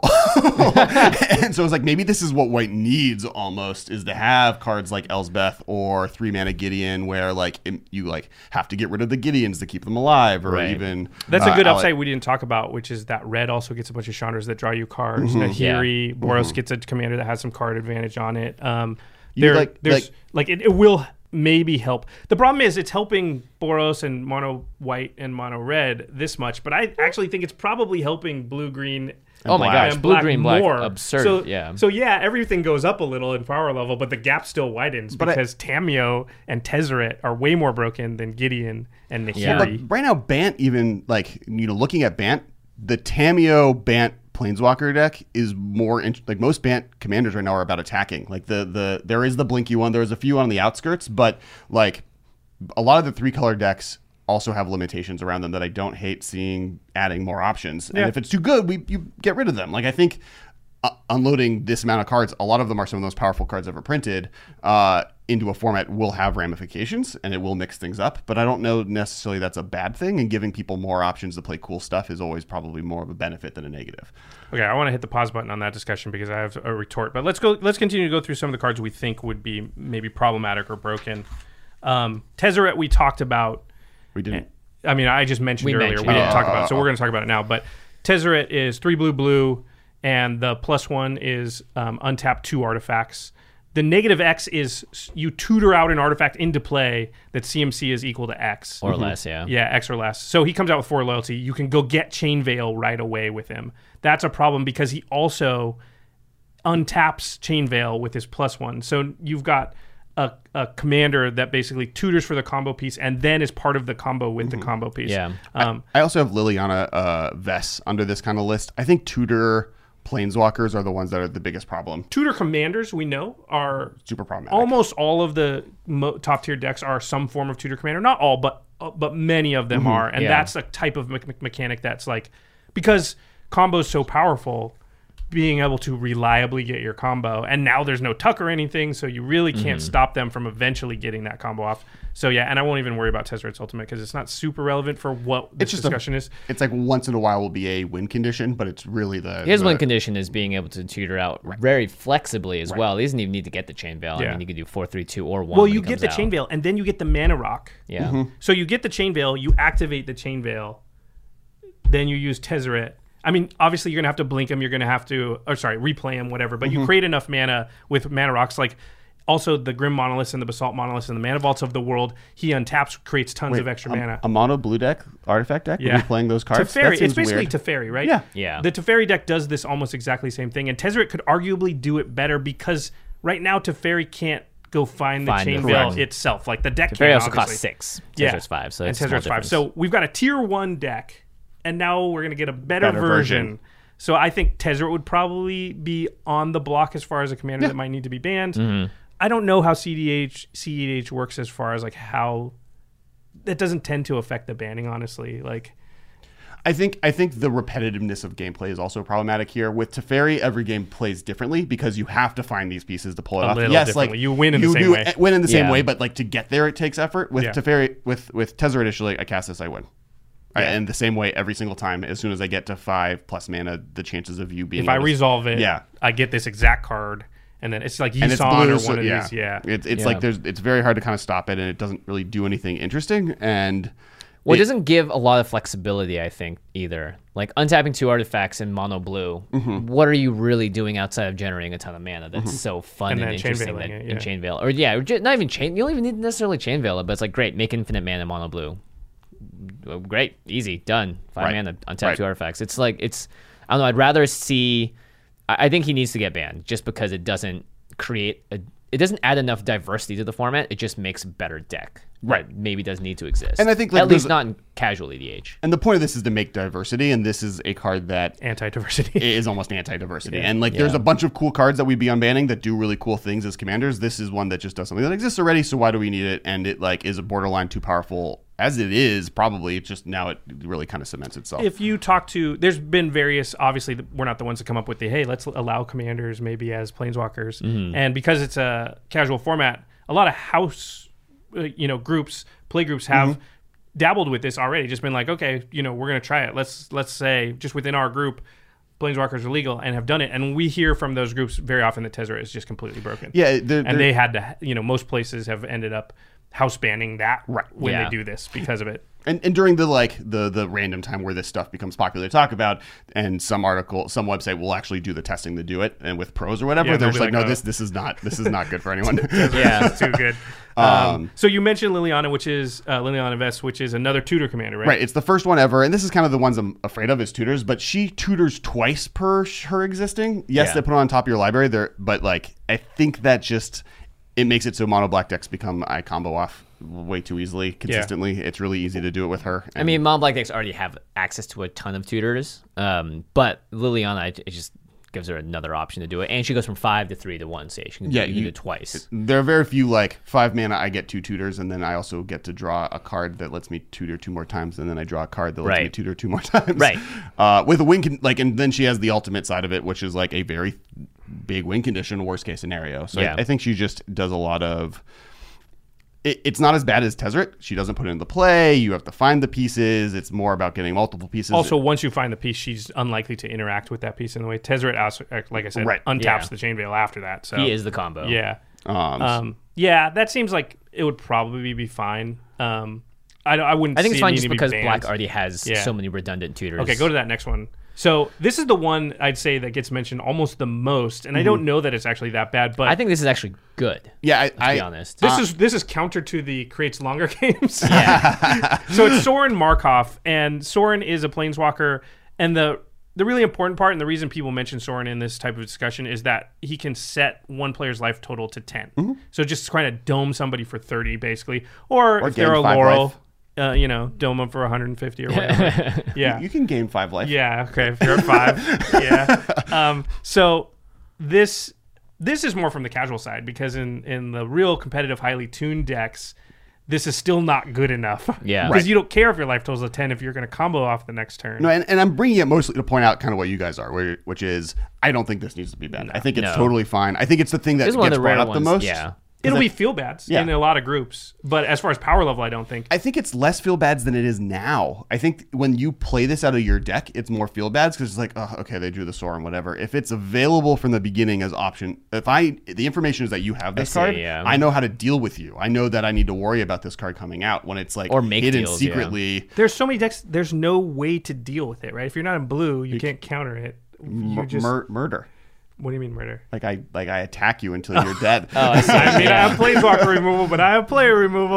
And so I was like, maybe this is what white needs almost, is to have cards like Elsbeth or 3-mana Gideon where like you like have to get rid of the Gideons to keep them alive, or Right. even That's a good Ale- upside we didn't talk about, which is that red also gets a bunch of Chandras that draw you cards. Nahiri, Boros gets a commander that has some card advantage on it. It will maybe help. The problem is it's helping Boros and mono white and mono red this much, but I actually think it's probably helping blue green. Oh my black. gosh, and blue, green, black, more. absurd. So, yeah. So yeah, everything goes up a little in power level, but the gap still widens because Tamio and Tezzeret are way more broken than Gideon and Nahiri. Yeah. But right now, Bant, even like, looking at Bant, the Tamio Bant Planeswalker deck is more like most Bant commanders right now are about attacking. Like there is the blinky one, there's a few on the outskirts, but like a lot of the 3-color decks also have limitations around them that I don't hate seeing adding more options. And if it's too good, you get rid of them. Like I think unloading this amount of cards, a lot of them are some of the most powerful cards ever printed. into a format will have ramifications and it will mix things up, but I don't know necessarily that's a bad thing, and giving people more options to play cool stuff is always probably more of a benefit than a negative. Okay, I want to hit the pause button on that discussion because I have a retort, but let's continue to go through some of the cards we think would be maybe problematic or broken. Tezzeret we talked about. We didn't. I mean, I just mentioned earlier. We didn't talk about it, so we're going to talk about it now. But Tezzeret is 3 blue, and the +1 is untap 2 artifacts. The negative X is you tutor out an artifact into play that CMC is equal to X. Or less, yeah. Yeah, X or less. So he comes out with 4 loyalty. You can go get Chain Veil right away with him. That's a problem because he also untaps Chain Veil with his +1. So you've got a commander that basically tutors for the combo piece and then is part of the combo with the combo piece. Yeah. I also have Liliana Vess under this kind of list. I think tutor planeswalkers are the ones that are the biggest problem. Tutor commanders, we know, are super problematic. Almost all of the top tier decks are some form of tutor commander. Not all, but many of them are. And that's a type of mechanic that's like, because combo's so powerful, being able to reliably get your combo, and now there's no tuck or anything, so you really can't stop them from eventually getting that combo off. So yeah, and I won't even worry about Tezzeret's ultimate because it's not super relevant for what this discussion is. It's like once in a while will be a win condition, but it's really his win condition is being able to tutor out very flexibly as well. He doesn't even need to get the Chain Veil. I mean, you can do 4-3-2 or 1. Well, you get the Chain Veil, and then you get the Mana Rock. Yeah. So you get the Chain Veil, you activate the Chain Veil, then you use Tezzeret. I mean, obviously you're gonna have to blink him. You're gonna have to, replay him, whatever. But you create enough mana with Mana Rocks, like also the Grim Monoliths and the Basalt Monoliths and the Mana Vaults of the world. He untaps, creates tons of extra mana. A mono blue deck, artifact deck. Yeah, playing those cards. Teferi, it's basically Teferi, right? Yeah. The Teferi deck does this almost exactly the same thing, and Tezzeret could arguably do it better because right now Teferi can't go find the Chain Veil itself. Like the deck Teferi also costs 6. Tezzeret's 5. So and Tezzeret's 5. So we've got a tier 1 deck. And now we're going to get a better version. So I think Tezzeret would probably be on the block as far as a commander that might need to be banned. I don't know how CEDH works as far as like how that doesn't tend to affect the banning, honestly. Like, I think the repetitiveness of gameplay is also problematic here. With Teferi, every game plays differently because you have to find these pieces to pull it off. Yes, like you win in the same way. Win in the same way, but like to get there, it takes effort. With Teferi, with Tezzeret, initially, I cast this, I win. And the same way every single time. As soon as I get to 5+ mana, the chances of you being if I resolve it, I get this exact card, and then it's like Yisan or one of these. Yeah, it's like it's very hard to kind of stop it, and it doesn't really do anything interesting. And it doesn't give a lot of flexibility, I think, either. Like untapping 2 artifacts in mono blue. What are you really doing outside of generating a ton of mana? That's so fun and interesting in Chain Veil, or not even Chain. You don't even need necessarily Chain Veil it, but it's like great, make infinite mana mono blue. Great, easy, done. 5 mana, untap 2 artifacts. It's like I don't know. I'd rather see. I think he needs to get banned just because it doesn't it doesn't add enough diversity to the format. It just makes a better deck. Right, maybe does need to exist. And I think at least not in casual EDH. And the point of this is to make diversity, and this is a card that anti-diversity is almost anti-diversity. And like, there's a bunch of cool cards that we'd be unbanning that do really cool things as commanders. This is one that just does something that exists already. So why do we need it? And it like is a borderline too powerful as it is. Probably it's just now it really kind of cements itself. If you talk to, there's been various. Obviously, we're not the ones that come up with hey, let's allow commanders maybe as planeswalkers. And because it's a casual format, a lot of house groups, play groups have dabbled with this already. Just been like, okay, we're going to try it. Let's say just within our group, planeswalkers are legal and have done it. And we hear from those groups very often that Tezzeret is just completely broken. Yeah, they had to. Most places have ended up house banning that when they do this because of it. And during the random time where this stuff becomes popular to talk about, and some website will actually do the testing to do it, and with pros or whatever, they're just like, no, this is not good for anyone. It's too good. So you mentioned Liliana, which is Liliana Vess, which is another tutor commander, right? Right. It's the first one ever, and this is kind of the ones I'm afraid of is tutors. But she tutors twice per her existing. Yes, they put it on top of your library there, but like I think that just it makes it so mono black decks become I combo off way too easily consistently. It's really easy to do it with her. I mean, mono black decks already have access to a ton of tutors, but Liliana it just gives her another option to do it, and she goes from 5 to 3 to 1 stage. You can do it twice. There are very few like 5 mana. I get 2 tutors, and then I also get to draw a card that lets me tutor 2 more times, and then I draw a card that lets me tutor 2 more times. Right. With a win, and then she has the ultimate side of it, which is like a very big win condition, worst case scenario. So Yeah. I think she just does a lot of. It's not as bad as Tezzeret. She doesn't put it into play. You have to find the pieces. It's more about getting multiple pieces. Also, once you find the piece, she's unlikely to interact with that piece in the way. Tezzeret, like I said, Right. untaps Yeah. the chain veil after that. So He is the combo. Yeah. Yeah, That seems like it would probably be fine. I wouldn't. I think see it's it fine need just to be because banned. Black already has Yeah. so many redundant tutors. Okay, go to that next one. So this is the one I'd say that gets mentioned almost the most, and I don't know that it's actually that bad, but I think this is actually good. yeah. To be honest. this is counter to the creates longer games. Yeah. So it's Soren Markov, and Soren is a planeswalker, and the really important part and the reason people mention Soren in this type of discussion is that he can set one player's life total to 10. So just kind of dome somebody for 30 basically, or if gain they're a 5 Laurel, life. Dome them for 150 or whatever. Yeah. You can gain 5 life. Yeah, okay. If you're at 5, yeah. So this is more from the casual side because in the real competitive, highly tuned decks, this is still not good enough. Yeah. because Right. you don't care if your life total's a 10 if you're going to combo off the next turn. No, and I'm bringing it mostly to point out kind of what you guys are, which is I don't think this needs to be banned. I think it's No. totally fine. I think it's the thing that This is one of gets the brought rare up ones. the most. Yeah. It'll be feel bads Yeah. in a lot of groups, but as far as power level, I don't think. I think it's less feel bads than it is now. I think when you play this out of your deck, it's more feel bads because it's like, oh, okay, they drew the Soren, whatever. If it's available from the beginning as option, the information is that you have this see, card, yeah. I know how to deal with you. I know that I need to worry about this card coming out when it's like Or make hidden deals, yeah. secretly. There's so many decks. There's no way to deal with it, right? If you're not in blue, you can't counter it. You just Murder. what do you mean murder? Like I attack you until you're dead. I mean, I have planeswalker removal, but I have player removal.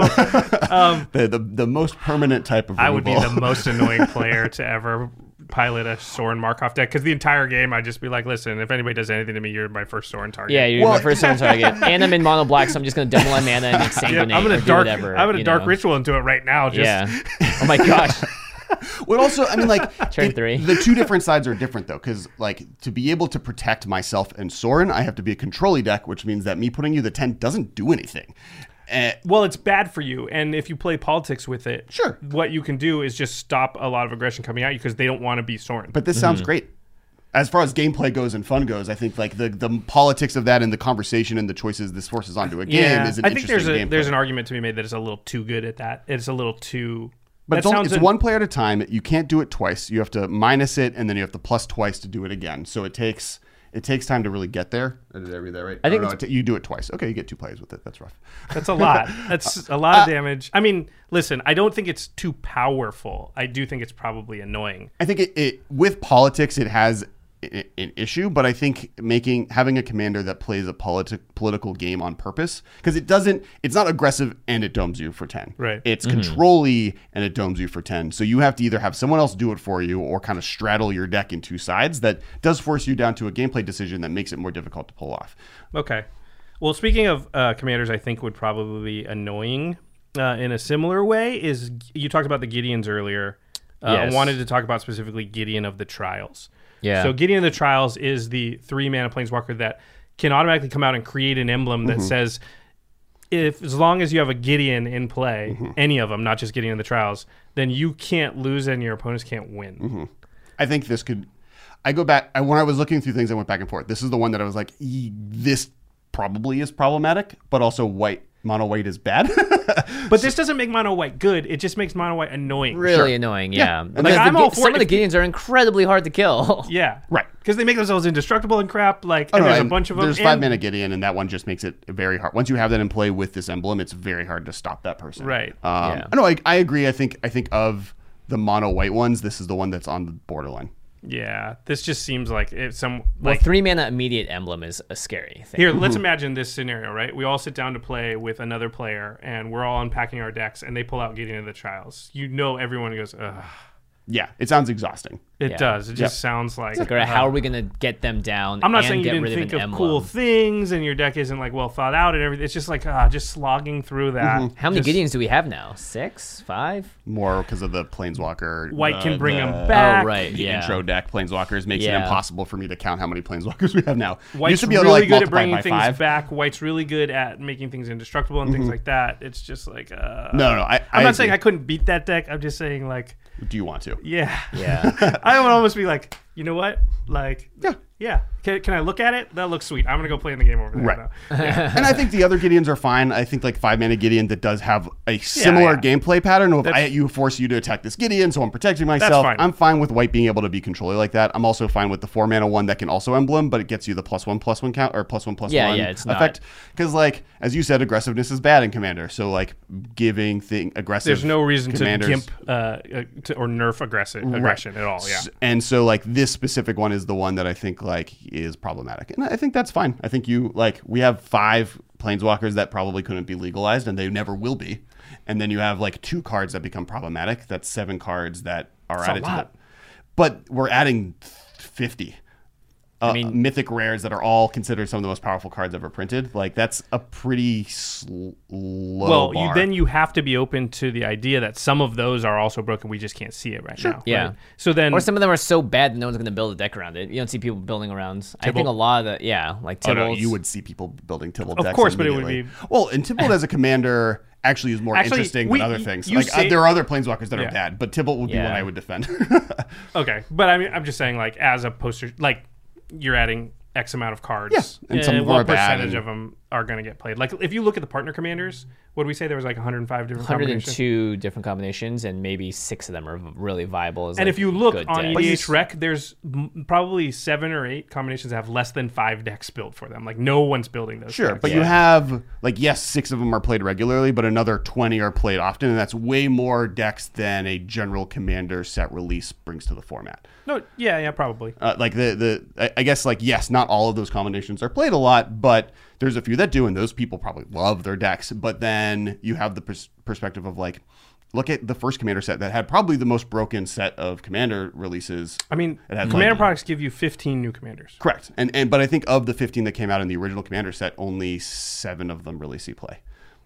The most permanent type of removal. I would be the most annoying player to ever pilot a Soren Markov deck because the entire game I'd just be like, listen, if anybody does anything to me, you're my first Soren target. Yeah, you're my first turn target. And I'm in mono black, so I'm just going to double my mana and make sanguinate I'm gonna or do dark. whatever. I'm gonna you dark know? ritual into it right now. Just, Yeah. Oh my gosh. Well, also, I mean, like, Turn 3. The two different sides are different, though, because, like, to be able to protect myself and Soren, I have to be a control-y deck, which means that me putting you the 10 doesn't do anything. Well, it's bad for you, and if you play politics with it, Sure. what you can do is just stop a lot of aggression coming at you because they don't want to be Soren. But this sounds great. As far as gameplay goes and fun goes, I think, like, the politics of that and the conversation and the choices this forces onto a game is an I think interesting gameplay. there's an argument to be made that it's a little too good at that. It's a little too. But that it's one player at a time. You can't do it twice. You have to minus it, and then you have to plus twice to do it again. So it takes time to really get there. Did I read that right? I think no, you do it twice. Okay, you get 2 players with it. That's rough. That's a lot. That's a lot of damage. I mean, listen, I don't think it's too powerful. I do think it's probably annoying. I think it with politics it has an issue, but I think having a commander that plays a political game on purpose, because it's not aggressive and it domes you for 10. Right. It's control-y and it domes you for 10. So you have to either have someone else do it for you or kind of straddle your deck in 2 sides. That does force you down to a gameplay decision that makes it more difficult to pull off. Okay. Well, speaking of commanders, I think would probably be annoying in a similar way is you talked about the Gideons earlier. Yes. I wanted to talk about specifically Gideon of the Trials. Yeah. So Gideon of the Trials is the 3-mana planeswalker that can automatically come out and create an emblem that says, as long as you have a Gideon in play, any of them, not just Gideon of the Trials, then you can't lose and your opponents can't win. I think this could. I go back when I was looking through things. I went back and forth. This is the one that I was like, this probably is problematic, but also mono white is bad. But this doesn't make mono white good. It just makes mono white annoying. Really annoying, yeah. And like, I'm all for some it of the if- Gideons are incredibly hard to kill. Yeah. Right. Because they make themselves indestructible and crap. Like, and no, there's a and bunch of them. There's and- 5-mana Gideon, and that one just makes it very hard. Once you have that in play with this emblem, it's very hard to stop that person. Right. Yeah. No, I agree. I think of the mono white ones, this is the one that's on the borderline. Yeah. This just seems like it's some. Well, Like, 3-mana immediate emblem is a scary thing. here, let's imagine this scenario, right? We all sit down to play with another player, and we're all unpacking our decks, and they pull out Gideon of the Trials. You know, everyone goes, ugh. Yeah, it sounds exhausting. It Yeah. does. It just sounds like. Like, all right, how are we going to get them down? I'm not and saying you get didn't rid think of an of emblem? cool things, and your deck isn't like well thought out and everything. It's just like just slogging through that. How many Just- Gideons do we have now? 6? 5? More because of the Planeswalker. White can bring them Oh, back. right. The Yeah. intro deck Planeswalkers makes it Yeah. impossible for me to count how many Planeswalkers we have now. White's Used to be able really to, like, good at multiply bringing by things 5. back. White's really good at making things indestructible and things like that. It's just like No, I'm not saying agree. I couldn't beat that deck. I'm just saying like Do you want to? yeah. Yeah. I would almost be like, you know what? Like Yeah. Can I look at it? That looks sweet. I'm gonna go play in the game over there. Right. Now. Yeah. And I think the other Gideons are fine. I think like 5-mana Gideon that does have a similar gameplay pattern of you force you to attack this Gideon, so I'm protecting myself. fine. I'm fine with white being able to be controller like that. I'm also fine with the 4-mana one that can also emblem, but it gets you the +1/+1 count or +1/+1 it's effect. Because like as you said, aggressiveness is bad in Commander. So like giving aggressive. There's no reason commanders, to gimp or nerf aggression at all. Yeah. And so like this specific one is the one that I think like is problematic, and I think that's fine. I think we have 5 planeswalkers that probably couldn't be legalized, and they never will be. And then you have like 2 cards that become problematic. That's 7 cards that are added to that. But we're adding 50. Mythic rares that are all considered some of the most powerful cards ever printed. Like that's a pretty low bar. Then you have to be open to the idea that some of those are also broken. We just can't see it right now. Yeah. Right? So then, or some of them are so bad that no one's going to build a deck around it. You don't see people building around. I think a lot of like Tibble. Oh, no, you would see people building Tibble decks. Of course, but it would be and Tibble as a commander actually is more interesting than other things. Like there are other planeswalkers that are bad, but Tibble would be one I would defend. Okay, but I mean, I'm just saying, like as a poster, like you're adding X amount of cards. Yeah, and some of them what are bad percentage of them are going to get played? Like if you look at the partner commanders, what do we say? There was like 105 different 102 different combinations, and maybe 6 of them are really viable. As and like if you look good on decks. EDH Rec, there's probably 7 or 8 combinations that have less than 5 decks built for them. Like no one's building those. Sure, decks. but you have like 6 of them are played regularly, but another 20 are played often, and that's way more decks than a general commander set release brings to the format. No, yeah, probably. Like I guess like yes, not all of those combinations are played a lot, but there's a few that do, and those people probably love their decks. But then you have the perspective of like, look at the first commander set that had probably the most broken set of commander releases. I mean, commander products give you 15 new commanders. Correct, and but I think of the 15 that came out in the original commander set, only 7 of them really see play,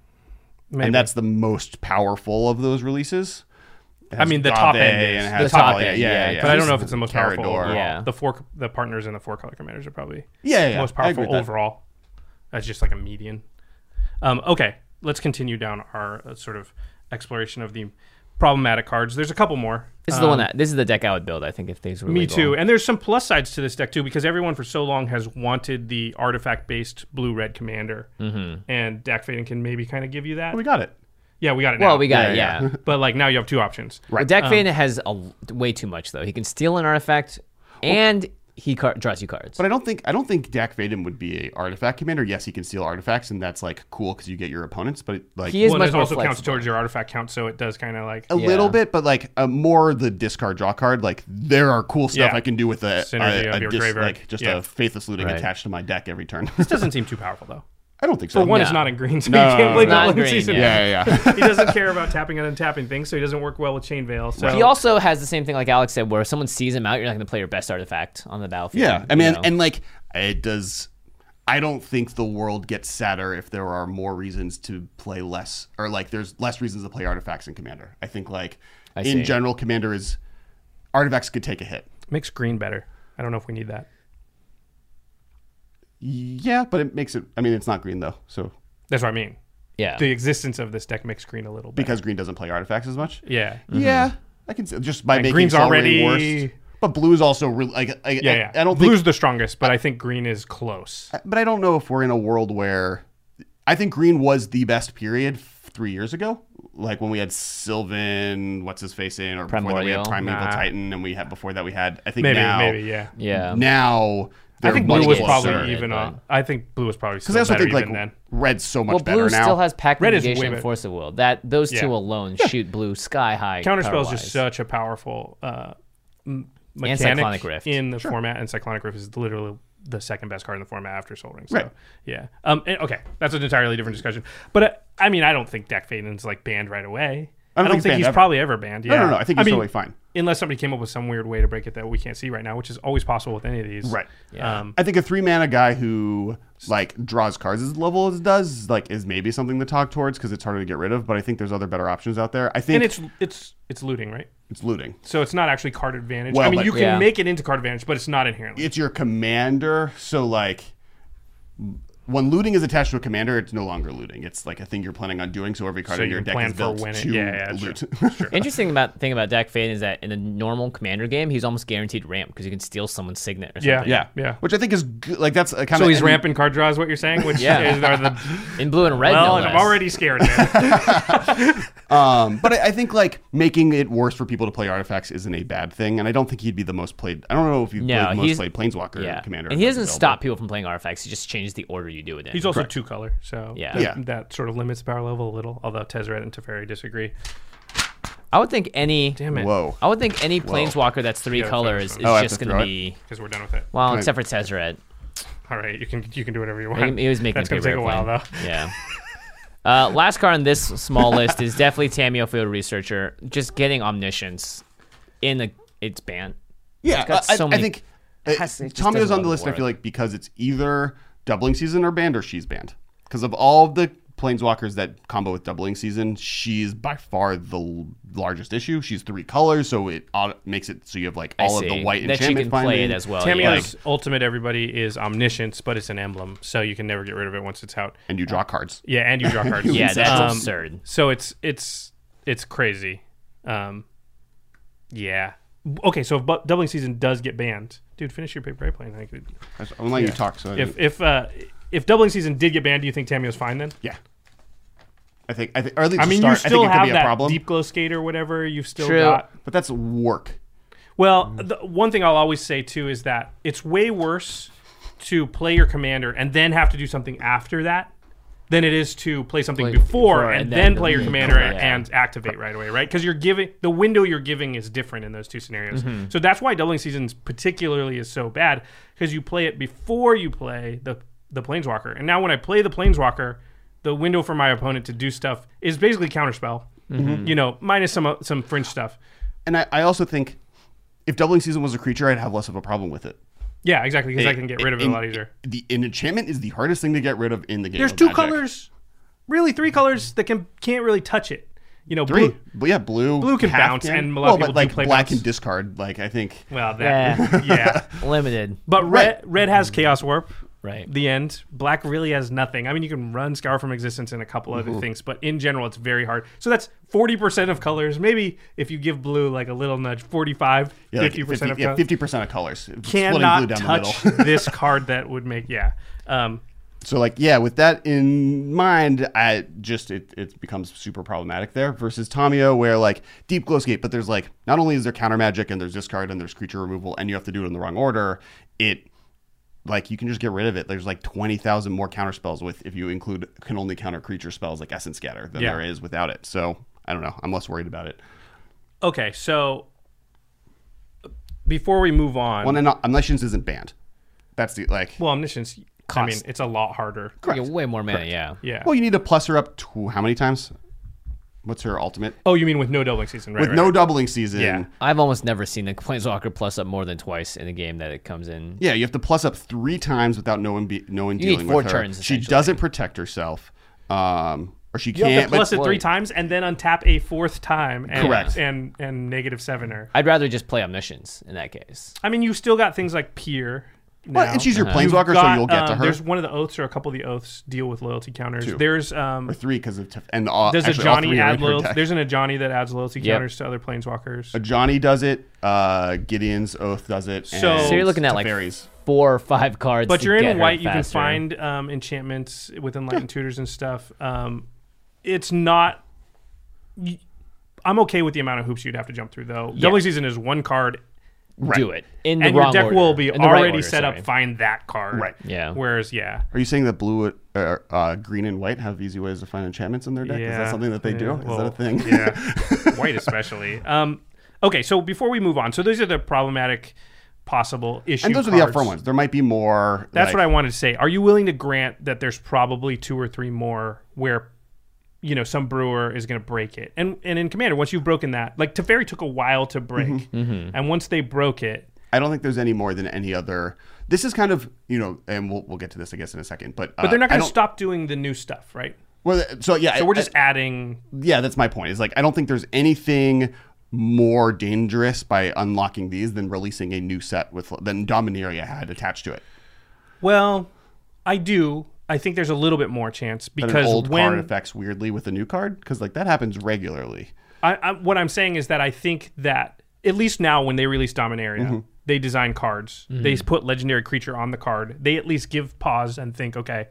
and that's the most powerful of those releases. I mean, the top end is. The top end, yeah. But I don't know if it's the most powerful Carador. overall. Yeah. The partners and the 4-color commanders are probably the most powerful overall. That's just like a median. Okay, let's continue down our sort of exploration of the problematic cards. There's a couple more. This is the one this is the deck I would build, I think, if things were Me legal. too. And there's some plus sides to this deck too, because everyone for so long has wanted the artifact-based blue-red commander, and Dak Faden can maybe kind of give you that. We got it. Yeah, we got it now. Well, we got it, yeah. But like now you have 2 options. Right. Dak Faden has way too much though. He can steal an artifact, and he draws you cards. But I don't think Dak Faden would be a artifact commander. Yes, he can steal artifacts, and that's like cool because you get your opponents. But like he is well, much it more also counts flexible. towards your artifact count, so it does kind of like a little bit, but like more the discard draw card. Like there are cool stuff Yeah. I can do with Synergy of your graveyard. like just a faithless looting Right. attached to my deck every turn. This doesn't seem too powerful though. I don't think so. For one, No. it's not in green, so No, you can't play not in Goblin green, Season. yeah. He doesn't care about tapping and untapping things, so he doesn't work well with Chain Veil. So He also has the same thing like Alex said, where if someone sees him out, you're not going to play your best artifact on the battlefield. Yeah, I mean, you know? and like it does. I don't think the world gets sadder if there are more reasons to play less, or like there's less reasons to play artifacts in Commander. I think like I in see. general, Commander is artifacts could take a hit. makes green better. I don't know if we need that. Yeah, but it makes it. I mean, it's not green though, so That's what I mean. yeah. The existence of this deck makes green a little better. because green doesn't play artifacts as much. Yeah. Yeah, I can see just by making green's accelerating already- worse. But blue is also really like Yeah. I don't Blue's think, the strongest, but I think green is close. but I don't know if we're in a world where I think green was the best period 3 years ago, like when we had Sylvan, what's his face in, or before that we had Primordial. Primeval Nah. Titan, and we had before that we had I think Maybe, now yeah. yeah. now I they're think much blue was closer. probably even. I think blue was probably Because I still also better think even like then. red's so much Well, better blue now. still has pack Red is way negation and better. force of will. Those two alone shoot blue sky high. Counterspell is just power-wise. such a powerful mechanic Cyclonic Rift. in the format, and Cyclonic Rift is literally the second best card in the format after Sol Ring. So, Right. yeah. Okay, that's an entirely different discussion. But I mean, I don't think Dak Faden's like banned right away. I don't he's think banned he's ever. probably ever banned. Yeah. No. I think he's totally fine. Unless somebody came up with some weird way to break it that we can't see right now, which is always possible with any of these. Right. Yeah. I think a 3-mana guy who like draws cards as level as does like is maybe something to talk towards because it's harder to get rid of. But I think there's other better options out there. I think And it's looting, right? it's looting. So it's not actually card advantage. Well, I mean, but- you can Yeah. make it into card advantage, but it's not inherently. It's your commander, so like when looting is attached to a commander, it's no longer looting. It's like a thing you're planning on doing. So every card So in you your deck plan is for built when it- to yeah, loot. sure. Interesting thing about Dak Fane is that in a normal commander game, he's almost guaranteed ramp because you can steal someone's signet or Yeah. something. Yeah. Which I think is good. Like that's kind of. So he's ramping card draws, what you're saying? Which Yeah. are the In blue and red, well, no I'm less. already scared, man. But I think like making it worse for people to play artifacts isn't a bad thing, and I don't think he'd be the most played. I don't know if you've played most played Planeswalker Yeah. commander. And he doesn't available. stop people from playing artifacts. He just changes the order you do it in. He's also 2-color, so Yeah. that, Yeah. that sort of limits the power level a little. Although Tezzeret and Teferi disagree. I would think any. Damn it. Whoa. I would think any planeswalker that's 3 You gotta colors finish is Oh, I have just to going throw to it? be. Because we're done with it. Well, Can I- except for Tezzeret. All right, you can do whatever you want. He was making That's a gonna take a while, airplane. though. Yeah. Last card on this small list is definitely Tamiyo Field Researcher. Just getting Omniscience it's banned. Yeah, got so I many- think it just Tomio's doesn't on the list. I work. feel like because it's either doubling season or banned, or she's banned. Because of all of the planeswalkers that combo with doubling season, she's by far the largest issue. She's 3 colors, so it makes it so you have like all of the white that you enchantment can play finding. it as well. Tamio's ultimate, everybody, is Omniscience, but it's an emblem, so you can never get rid of it once it's out. And you draw cards. Yeah, and you draw cards. Yeah, that's Um, absurd. So it's crazy. Yeah. Okay, so if doubling season does get banned, dude, finish your paper airplane. I could, I'm letting you talk. So if doubling season did get banned, do you think Tamio's fine then? yeah, I think, or at least I mean, to you start, still I think it could have be a that problem. deep glow skate or whatever. You've still True. got. But that's work. Well, the one thing I'll always say too is that it's way worse to play your commander and then have to do something after that than it is to play something before and then play your commander and activate right away, right? Because the window you're giving is different in those two scenarios. So that's why doubling seasons particularly is so bad, because you play it before you play the Planeswalker. And now when I play the Planeswalker, the window for my opponent to do stuff is basically counterspell, minus some fringe stuff. And I also think if doubling season was a creature, I'd have less of a problem with it. Yeah, exactly, because I can get rid of it a lot easier. An enchantment is the hardest thing to get rid of in the game. There's of 2 Magic. colors, really 3 colors that can't really touch it. Three. Blue. But yeah, blue can half bounce, can. and a lot of people but like do play black bounce. can discard. Like I think. Well, that yeah. Limited. But red has Chaos Warp. Right. The end. Black really has nothing. I mean, you can run Scour from Existence and a couple other things, but in general, it's very hard. So that's 40% of colors. Maybe if you give blue like a little nudge, 45, Yeah, 50% like of colors. 50% of colors. Splitting blue Cannot down touch the middle. this card that would make, So like with that in mind, it becomes super problematic there versus Tamiyo, where like deep glowscape, but there's like not only is there counter magic and there's discard and there's creature removal and you have to do it in the wrong order. Like you can just get rid of it. There's like 20,000 more counter spells if you include can only counter creature spells like Essence Scatter than there is without it. So I don't know. I'm less worried about it. Okay, so before we move on. Well, and Omniscience isn't banned. That's the like. Well, Omniscience, I mean, it's a lot harder. You get way more mana, yeah. Yeah. Well, you need to plus her up to how many times? What's her ultimate? Oh, you mean with no doubling season, right? With no doubling season. Yeah. I've almost never seen a Planeswalker plus up more than twice in a game that it comes in. Yeah, you have to plus up 3 times without no one dealing need 4 with her. turns, She essentially. doesn't protect herself, or she You have can't. to plus but it 3 times and then untap a 4th time. And, Correct. And -7 her. I'd rather just play Omniscience in that case. I mean, you still got things like Peer. Well, now. and she's your You've planeswalker, so got, you'll get to her. There's one of the oaths or a couple of the oaths deal with loyalty counters. 2. There's or 3 because of there's actually, a all Johnny 3 are in add her loyalty. deck. There's an Ajani that adds loyalty Yep. counters to other planeswalkers. A Johnny does it. Gideon's Oath does it. So- and So you're looking at like Teferis. 4 or 5 cards. But to you're get in her white. You can faster. find enchantments with Enlightened Tutors and stuff. It's not. I'm okay with the amount of hoops you'd have to jump through, though. Yeah. Doubling season is 1 card, do it in the and your wrong deck order. will be In the right already order, set up. sorry. Find that card. Right. Yeah. Whereas, yeah. Are you saying that green and white have easy ways to find enchantments in their deck? Is that something that they do? Is that a thing? Yeah, white especially. Okay, so before we move on, so those are the problematic possible issues. And those are the upfront ones. There might be more. That's what I wanted to say. Are you willing to grant that there's probably 2 or 3 more where, some brewer is going to break it? And in Commander, once you've broken that, like Teferi took a while to break, and once they broke it, I don't think there's any more than any other. This is kind of, and we'll get to this, I guess, in a second. But they're not I going to don't- stop doing the new stuff, right? Well, so yeah. So we're just adding. Yeah, that's my point. Is like I don't think there's anything more dangerous by unlocking these than releasing a new set than Dominaria had attached to it. Well, I do. I think there's a little bit more chance That because an old when card affects weirdly with a new card, because like that happens regularly. what I'm saying is that I think that at least now when they release Dominaria, they design cards. They put legendary creature on the card. They at least give pause and think, okay,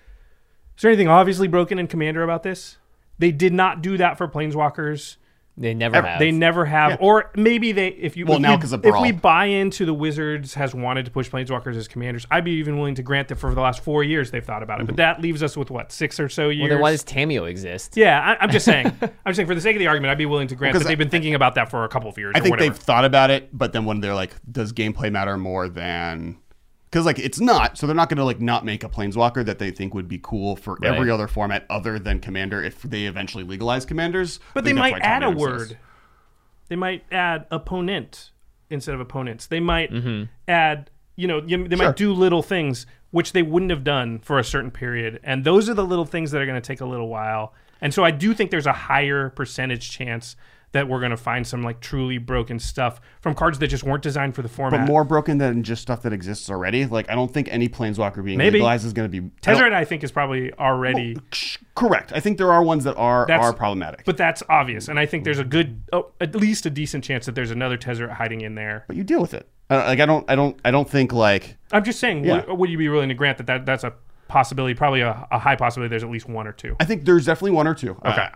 is there anything obviously broken in Commander about this? They did not do that for Planeswalkers. They never have. They never have. Yeah. Or maybe if we buy into the Wizards has wanted to push Planeswalkers as commanders, I'd be even willing to grant that for the last 4 years they've thought about it. But that leaves us with what, 6 or so years? Well, then why does Tameo exist? Yeah, I'm just saying. I'm saying for the sake of the argument, I'd be willing to grant that they've been thinking about that for a couple of years. I think whatever. they've thought about it, but then when they're like, does gameplay matter more than... Because like it's not, so they're not going to like not make a Planeswalker that they think would be cool for every other format other than Commander if they eventually legalize Commanders. But they might add a word. They might add opponent instead of opponents. They might add, they might do little things which they wouldn't have done for a certain period. And those are the little things that are going to take a little while. And so I do think there's a higher percentage chance that we're going to find some like truly broken stuff from cards that just weren't designed for the format. But more broken than just stuff that exists already. Like I don't think any Planeswalker being legalized is going to be... Tezzeret, I think, is probably already... Correct. I think there are ones that are problematic. But that's obvious. And I think there's at least a decent chance that there's another Tezzeret hiding in there. But you deal with it. I don't think like... I'm just saying, would you be willing to grant that's a possibility, probably a high possibility there's at least 1 or 2? I think there's definitely 1 or 2. Okay.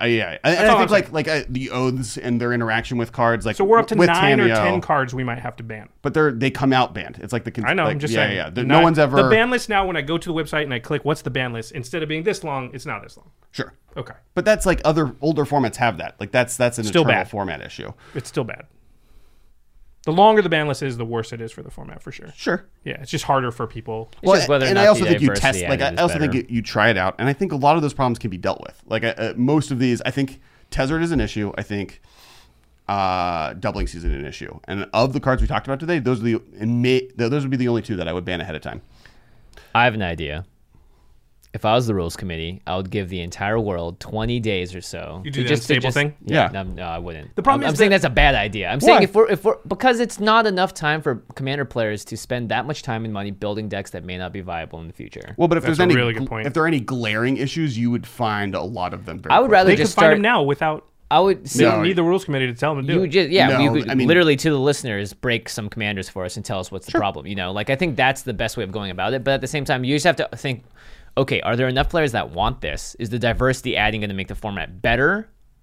I think like the oaths and their interaction with cards, like so we're up to 9 Tameo, or 10 cards we might have to ban. But they come out banned. It's like I know. I'm just saying. Yeah. No one's ever the ban list now. When I go to the website and I click what's the ban list, instead of being this long, it's now this long. Sure. Okay. But that's like other older formats have that. Like that's an still eternal bad. format issue. It's still bad. The longer the ban list is, the worse it is for the format, for sure. Sure. Yeah, it's just harder for people. It's just whether or not I also the think you diversity test. Like I also think you try it out, and I think a lot of those problems can be dealt with. Like most of these, I think Tezzeret is an issue. I think Doubling Season an issue. And of the cards we talked about today, those would be the only 2 that I would ban ahead of time. I have an idea. If I was the rules committee, I would give the entire world 20 days or so. You do the unstable thing? Yeah. No, I wouldn't. The problem I'm is saying that's a bad idea. I'm Why? saying if we're because it's not enough time for Commander players to spend that much time and money building decks that may not be viable in the future. Well, but if That's there's a any really good point. if there are any glaring issues, you would find a lot of them. Very I would quickly. rather They just could find start. them now without. I would. They No, don't need the rules committee to tell them to do You it. just No, you could I mean- literally to the listeners break some commanders for us and tell us what's the problem. Like I think that's the best way of going about it. But at the same time, you just have to think, okay, are there enough players that want this? Is the diversity adding going to make the format better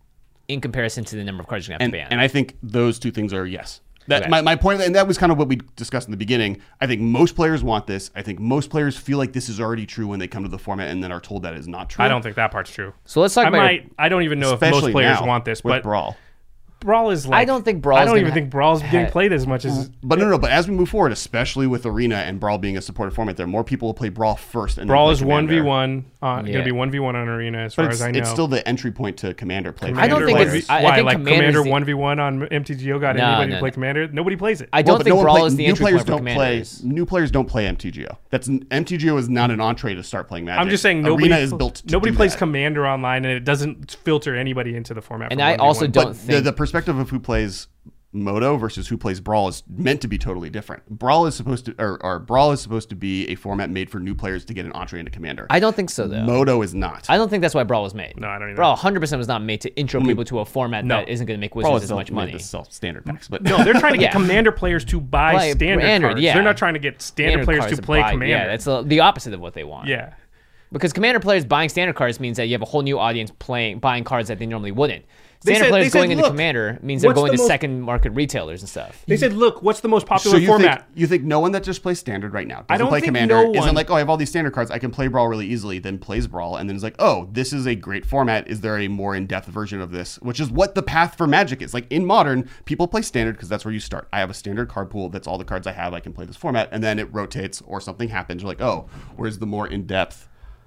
in comparison to the number of cards you're going to have to ban? And I think those 2 things are yes. Okay. My point, and that was kind of what we discussed in the beginning. I think most players want this. I think most players feel like this is already true when they come to the format and then are told that is not true. I don't think that part's true. So let's talk about. I don't even know if Especially most players now want this, with but Brawl. Brawl is like. I don't think Brawl's I don't gonna even think Brawl's getting played as much as. But no. But as we move forward, especially with Arena and Brawl being a supported format, there more people will play Brawl first. And Brawl then is play Commander. 1v1. Going to Yeah. be 1v1 on Arena as But far as I know. it's still the entry point to Commander play. I don't think Commander it's- plays- I why think like Commander's Commander the- 1v1 on MTGO got No, anybody no, to play no. Commander? Nobody plays it. I don't think Brawl is the new entry players point for don't play. commanders. New players don't play MTGO. MTGO is not an entree to start playing Magic. I'm just saying nobody Arena is built. To nobody do plays that. Commander online, and it doesn't filter anybody into the format. And for I 1v1. also don't But think the perspective of who plays Moto versus who plays Brawl is meant to be totally different. Brawl is supposed to, or Brawl is supposed to be a format made for new players to get an entree into Commander. I don't think so though. Moto is not. I don't think that's why Brawl was made. No, I don't either. Brawl 100% was not made to intro people to a format No. that isn't going to make Brawl Wizards is as much made money. to sell standard packs, but No, they're trying to get Yeah. Commander players to buy Play standard cards. yeah. They're not trying to get standard players cards to play buy- Commander. Yeah, that's the opposite of what they want. Yeah. Because Commander players buying standard cards means that you have a whole new audience buying cards that they normally wouldn't. They Standard said- players they said, going into "Look, Commander means they're what's going the to most- second market retailers and stuff. They said, look, what's the most so popular format? you think no one that just plays standard right now doesn't don't play think Commander no isn't one- like, oh, I have all these standard cards, I can play Brawl really easily, then plays Brawl, and then is like, oh, this is a great format. Is there a more in-depth version of this? Which is what the path for Magic is. Like in Modern, people play standard because that's where you start. I have a standard card pool. That's all the cards I have. I can play this format, and then it rotates or something happens. You're like, oh, where's the more in-depth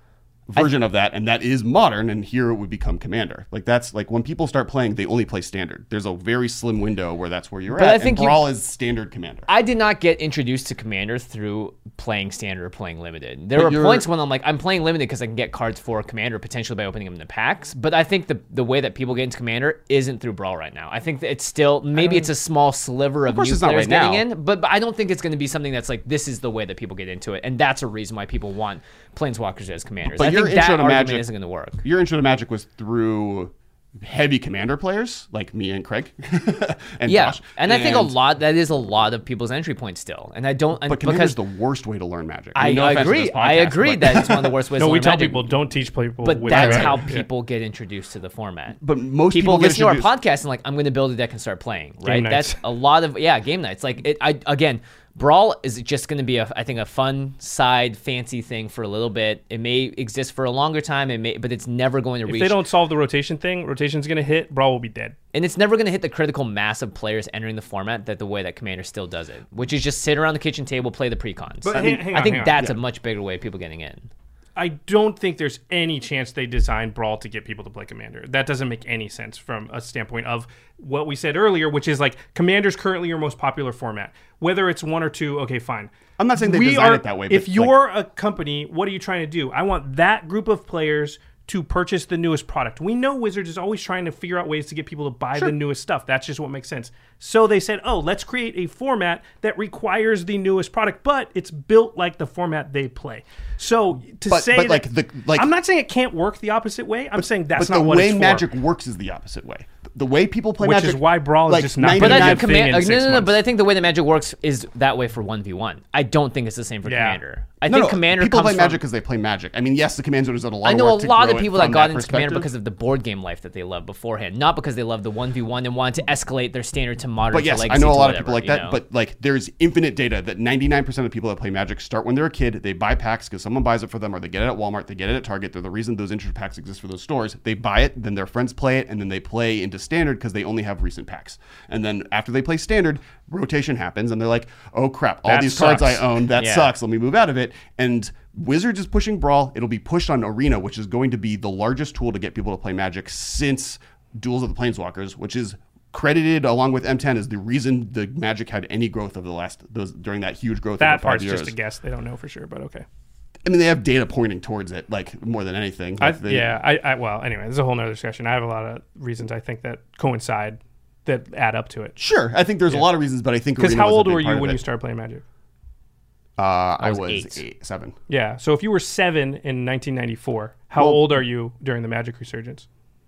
version of that, and that is modern, and here it would become Commander. Like that's like when people start playing, they only play Standard. There's a very slim window where that's where you're But at. I think and Brawl is Standard Commander. I did not get introduced to Commander through playing Standard or playing Limited. There were points when I'm like, I'm playing Limited because I can get cards for Commander potentially by opening them in the packs. But I think the way that people get into Commander isn't through Brawl right now. I think that it's still, maybe it's a small sliver of new players getting in, but I don't think it's going to be something that's like, this is the way that people get into it. And that's a reason why people want Planeswalkers as Commanders. But I your think that intro to argument Magic isn't going to work. Your intro to Magic was through heavy Commander players like me and Craig and Josh. And I think that is a lot of people's entry points still. And I don't, but Commander's the worst way to learn Magic. I agree. I agree that it's one of the worst ways to learn Magic. No, we tell people don't teach people. But that's how people get introduced to the format. But most people listen to our podcast and like, I'm going to build a deck and start playing. Right? That's a lot of game nights. Like again. Brawl is just going to be, I think, a fun side fancy thing for a little bit. It may exist for a longer time, but it's never going to reach. If they don't solve the rotation thing, rotation's going to hit, Brawl will be dead. And it's never going to hit the critical mass of players entering the format that the way that Commander still does it, which is just sit around the kitchen table, play the precons. But I think that's a much bigger way of people getting in. I don't think there's any chance they designed Brawl to get people to play Commander. That doesn't make any sense from a standpoint of what we said earlier, which is like Commander's currently your most popular format. Whether it's one or two, okay, fine. I'm not saying they designed it that way. But if you're a company, what are you trying to do? I want that group of players to purchase the newest product. We know Wizards is always trying to figure out ways to get people to buy the newest stuff. That's just what makes sense. So they said, let's create a format that requires the newest product, but it's built like the format they play. So I'm not saying it can't work the opposite way. I'm saying that's not what it's for. The way Magic works is the opposite way. The way people play Magic, which is why Brawl is just not. But I think But I think the way that Magic works is that way for 1v1. I don't think it's the same for Commander. I think Commander people play Magic because they play Magic. I mean, yes, the Command Zone has done a lot. I know of work a lot of people that got into Commander because of the board game life that they loved beforehand, not because they loved the 1v1 and wanted to escalate their standard to modern. But yes, I know a lot of people like that. But like, there's infinite data that 99% of people that play Magic start when they're a kid. They buy packs because someone buys it for them, or they get it at Walmart, they get it at Target. They're the reason those intro packs exist for those stores. They buy it, then their friends play it, and then they play into Standard because they only have recent packs. And then after they play Standard, rotation happens, and they're like, oh crap, all these cards I own, that sucks. Let me move out of it. And Wizards is pushing Brawl. It'll be pushed on Arena, which is going to be the largest tool to get people to play Magic since Duels of the Planeswalkers, which is credited along with M10 as the reason the Magic had any growth over during that huge growth. That part's just a guess. They don't know for sure, but okay. I mean, they have data pointing towards it, like more than anything. Well, anyway, there's a whole nother discussion. I have a lot of reasons I think that coincide that add up to it. Sure, I think there's a lot of reasons, but I think because how old were you when you started playing Magic? I was 7. Yeah, so if you were 7 in 1994, how old are you during the Magic resurgence?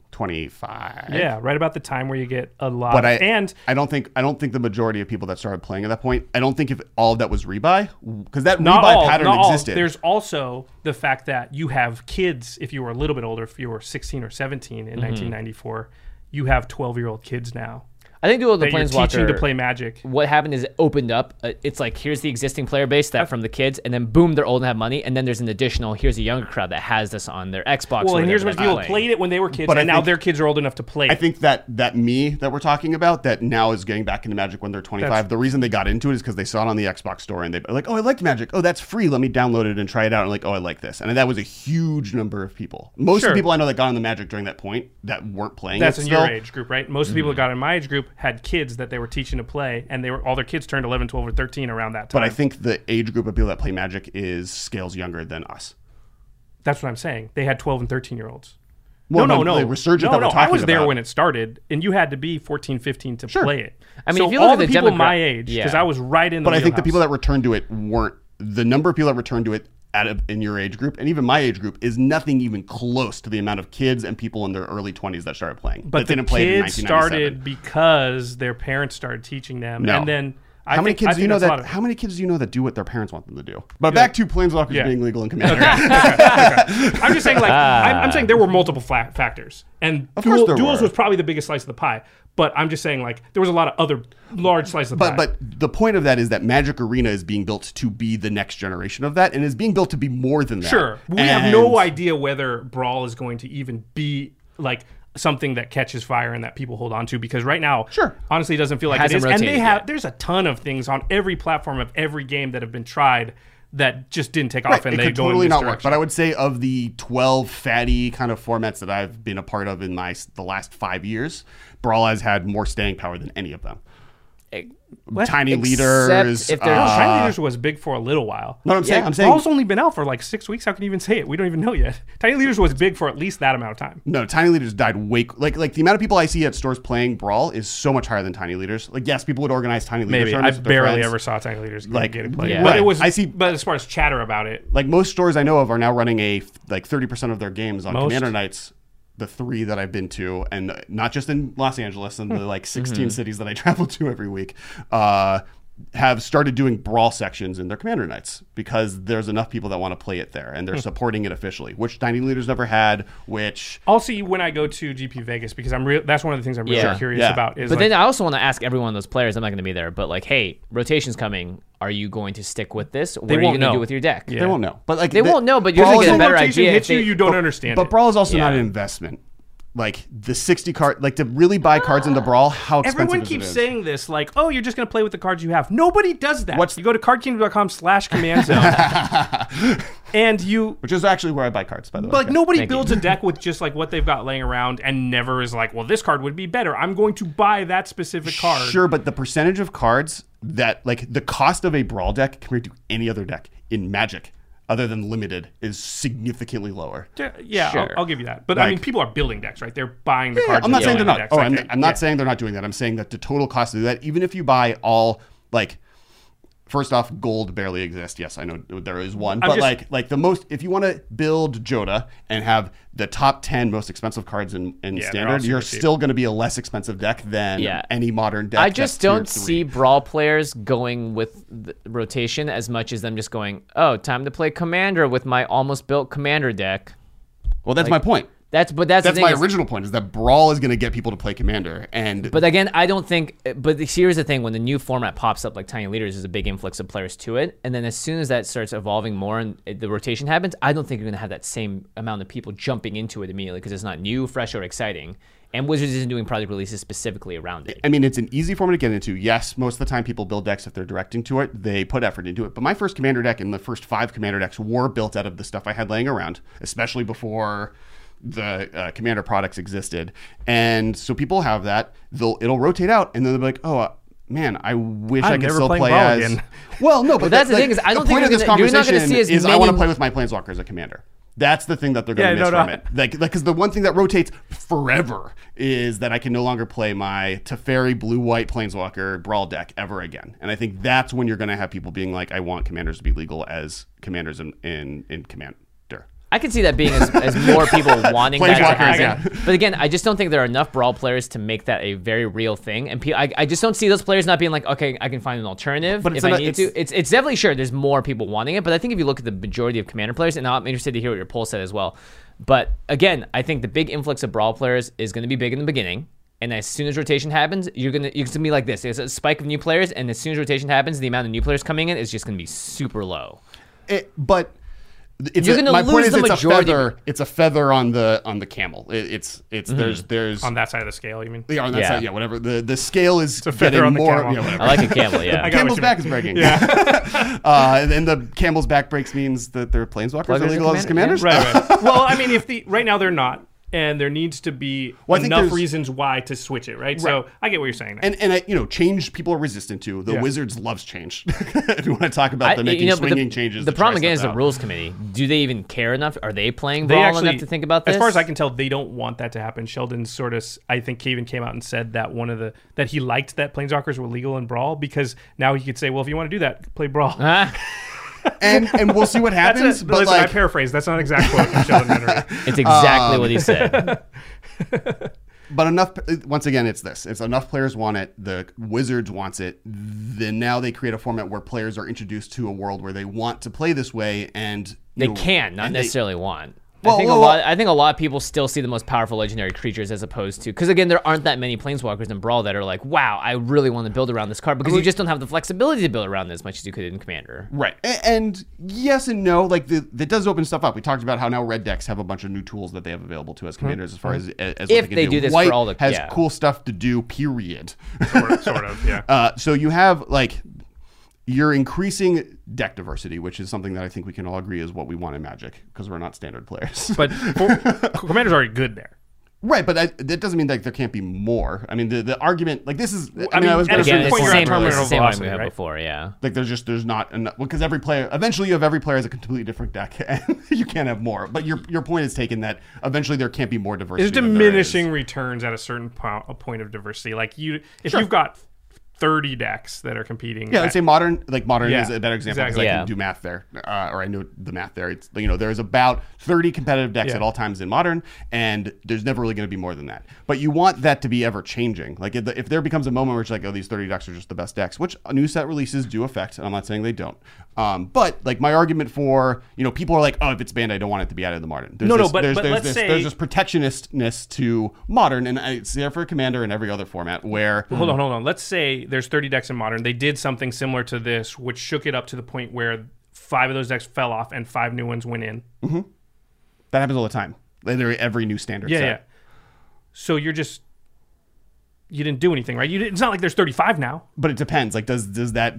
25. Yeah, right about the time where you get a lot. But I don't think the majority of people that started playing at that point. I don't think if all of that was rebuy, because that rebuy pattern existed. There's also the fact that you have kids. If you were a little bit older, if you were 16 or 17 in 1994, you have 12-year-old kids now. I think Duel of the Planeswalker, teaching to play Magic. What happened is it opened up. It's like, here's the existing player base from the kids, and then boom, they're old and have money, and then there's an additional, here's a younger crowd that has this on their Xbox. Well, and here's what people played it when they were kids, but now their kids are old enough to play it. I think that me that we're talking about that now is getting back into Magic when they're 25. The reason they got into it is because they saw it on the Xbox store, and they're like, oh, I like Magic. Oh, that's free. Let me download it and try it out. And like, oh, I like this. And that was a huge number of people. Most of the people I know that got on the Magic during that point that weren't playing That's in your age group, right? Most of the people that got in my age group had kids that they were teaching to play, and all their kids turned 11, 12, or 13 around that time. But I think the age group of people that play Magic scales younger than us. That's what I'm saying. They had 12 and 13-year-olds. Well, no. The resurgence that we're talking I was there about. when it started, and you had to be 14, 15 to play it. I mean, so if you look all at the the people my age, because I was right in the But I think the wheelhouse. people that returned to it weren't the number of people that returned to it in your age group, and even my age group, is nothing even close to the amount of kids and people in their early 20s that started playing. But the kids started because their parents started teaching them, and then how many kids do you know that do what their parents want them to do? But back to Planeswalkers being legal in Commander. Okay. I'm just saying, I'm saying there were multiple factors, and Duels was probably the biggest slice of the pie. But I'm just saying, like, there was a lot of other large slices of pie. But the point of that is that Magic Arena is being built to be the next generation of that, and is being built to be more than that. Sure. We have no idea whether Brawl is going to even be, like, something that catches fire and that people hold on to, because right now, honestly, it doesn't feel like it is. And there's a ton of things on every platform of every game that have been tried that just didn't take off and it they could go totally in this not work. direction. But I would say of the 12 fatty kind of formats that I've been a part of in the last 5 years, Brawl has had more staying power than any of them. Tiny Except leaders. if they're- No, Tiny Leaders was big for a little while. No, I'm saying. Brawl's only been out for like 6 weeks. How can you even say it? We don't even know yet. Tiny Leaders was big for at least that amount of time. No, Tiny Leaders died way like the amount of people I see at stores playing Brawl is so much higher than Tiny Leaders. Like, yes, people would organize Tiny Leaders. Maybe I tournaments with their barely friends. ever saw Tiny Leaders Like, get it played. yeah. But Right. it was. I see- But as far as chatter about it, Like most stores I know of are now running like 30% of their games on Most? Commander Nights. The 3 that I've been to, and not just in Los Angeles and the like 16 cities that I travel to every week, have started doing Brawl sections in their Commander Nights because there's enough people that want to play it there and they're supporting it officially, which Tiny Leaders never had. Which I'll see when I go to GP Vegas because that's one of the things I'm really Yeah. curious Yeah. about. Is But like, then I also want to ask every one of those players. I'm not going to be there, but like, hey, rotation's coming. Are you going to stick with this? What are you won't going to know. do with your deck? Yeah. they won't know, but like They won't know, but you're Brawl going to is- get a better rotation idea. hits if you, they- you don't understand But it. Brawl is also Yeah. not an investment. Like the 60 card, like to really buy cards into Brawl, how expensive Everyone is keeps it? saying this, like, oh, you're just going to play with the cards you have. Nobody does that. What's- You go to cardkingdom.com/command zone, and you. Which is actually where I buy cards, by the way. But like nobody Thank you. builds a deck with just like what they've got laying around and never is like, well, this card would be better. I'm going to buy that specific card. Sure, but the percentage of cards that, like, the cost of a Brawl deck compared to any other deck in Magic, other than Limited, is significantly lower. Yeah, Sure. I'll give you that. But I Like- mean, people are building decks, right? They're buying the Yeah, cards. I'm not and saying they're building not. decks. Oh, Like, I'm not yeah. saying they're not doing that. I'm saying that the total cost to do that, even if you buy all, like, first off, gold barely exists. Yes, I know there is one, but just- like the most, if you want to build Joda and have the top 10 most expensive cards in they're all standard, super you're cheap. still going to be a less expensive deck than Yeah. any modern deck. I just that's tier don't 3. see Brawl players going with the rotation as much as them just going, oh, time to play Commander with my almost built Commander deck. Well, that's my point. That's the thing my is- original point is that Brawl is going to get people to play Commander, and But again, I don't think. But here's the thing: when the new format pops up, like Tiny Leaders, there's a big influx of players to it, and then as soon as that starts evolving more and the rotation happens, I don't think you're going to have that same amount of people jumping into it immediately because it's not new, fresh, or exciting. And Wizards isn't doing product releases specifically around it. I mean, it's an easy format to get into. Yes, most of the time people build decks if they're directing to it. They put effort into it. But my first Commander deck and the first 5 Commander decks were built out of the stuff I had laying around, especially before the Commander products existed. And so people have that. It'll rotate out, and then they'll be like, oh, man, I wish I I'm could never still playing play Brawl as... again. Well, no, but that's the thing is, I don't the think point of you're this gonna- you're not gonna conversation see as is I want to many- play with my Planeswalker as a Commander. That's the thing that they're going to Yeah, miss no, from no. it. Like, because the one thing that rotates forever is that I can no longer play my Teferi blue-white Planeswalker Brawl deck ever again. And I think that's when you're going to have people being like, I want Commanders to be legal as Commanders in Commander. I can see that being as more people wanting that to Planeswalkers, happen. But again, I just don't think there are enough Brawl players to make that a very real thing. And I just don't see those players not being like, okay, I can find an alternative But if I need to. It's definitely sure there's more people wanting it. But I think if you look at the majority of Commander players, and I'm interested to hear what your poll said as well. But again, I think the big influx of Brawl players is going to be big in the beginning. And as soon as rotation happens, you're gonna be like this. There's a spike of new players, and as soon as rotation happens, the amount of new players coming in is just going to be super low. But it's You're gonna my lose point is the it's majority a of feather. It's a feather on the camel. There's On that side of the scale, you mean? yeah, on that Yeah. side, yeah, whatever. The scale is a feather getting on the more. camel. Yeah, whatever. I like a camel, yeah. I got Camel's what you back is breaking. Yeah. And then the camel's back breaks means that their planeswalkers are Pluggers legal and as commanders. Right. Well, I mean, right now they're not, and there needs to be Well, I think enough there's- reasons why to switch it, right? So I get what you're saying. There. And change people are resistant to. The Yeah. Wizards loves change. If you want to talk about them making but swinging changes. The to try problem again is stuff the out. rules committee. Do they even care enough? Are they playing They Brawl actually, enough to think about this? as far as I can tell, they don't want that to happen. Sheldon sort of, I think, even came out and said that that he liked that Planeswalkers were legal in Brawl because now he could say, well, if you want to do that, play Brawl. and we'll see what happens. But Listen, I like, paraphrase. That's not an exact quote from Sheldon Henry. It's exactly what he said. but enough. Once again, it's this. It's enough players want it. The Wizards wants it. Then now they create a format where players are introduced to a world where they want to play this way, and They can, not and they- necessarily want. Well, I think well, I think a lot of people still see the most powerful legendary creatures as opposed to because again there aren't that many planeswalkers in Brawl that are like wow I really want to build around this card because you just don't have the flexibility to build around as much as you could in Commander. Right. And yes and no. Like that does open stuff up. We talked about how now red decks have a bunch of new tools that they have available to as commanders as far as what If can they do this White for all the- has yeah. cool stuff to do. Period. Sort of, yeah. So you have like you're increasing deck diversity, which is something that I think we can all agree is what we want in Magic because we're not standard players. But Commander's already good there. Right, but that doesn't mean that there can't be more. I mean, the argument, like this is. I mean, I was at a going certain to point, say you're at it's terminal the same velocity, way we had right? before, yeah. like there's not enough because every player eventually you have every player has a completely different deck and you can't have more. But your point is taken that eventually there can't be more diversity. It's than there diminishing is. returns at a certain point of diversity. Like if Sure. you've got 30 decks that are competing. Yeah, I'd say modern Yeah, is a better example because exactly. I can do math there, or I know the math there. It's there's about 30 competitive decks Yeah. at all times in modern, and there's never really going to be more than that. But you want that to be ever changing. Like if there becomes a moment where it's like, oh, these 30 decks are just the best decks, which new set releases do affect, and I'm not saying they don't. But like my argument for people are like, oh, if it's banned, I don't want it to be added to modern. There's Let's this protectionistness to modern, and it's there for Commander and every other format where. Hold on. Let's say there's 30 decks in modern. They did something similar to this, which shook it up to the point where 5 of those decks fell off and 5 new ones went in. Mm-hmm. That happens all the time. Literally every new standard set. Yeah. So you didn't do anything, right? It's not like there's 35 now. But it depends. Like, does that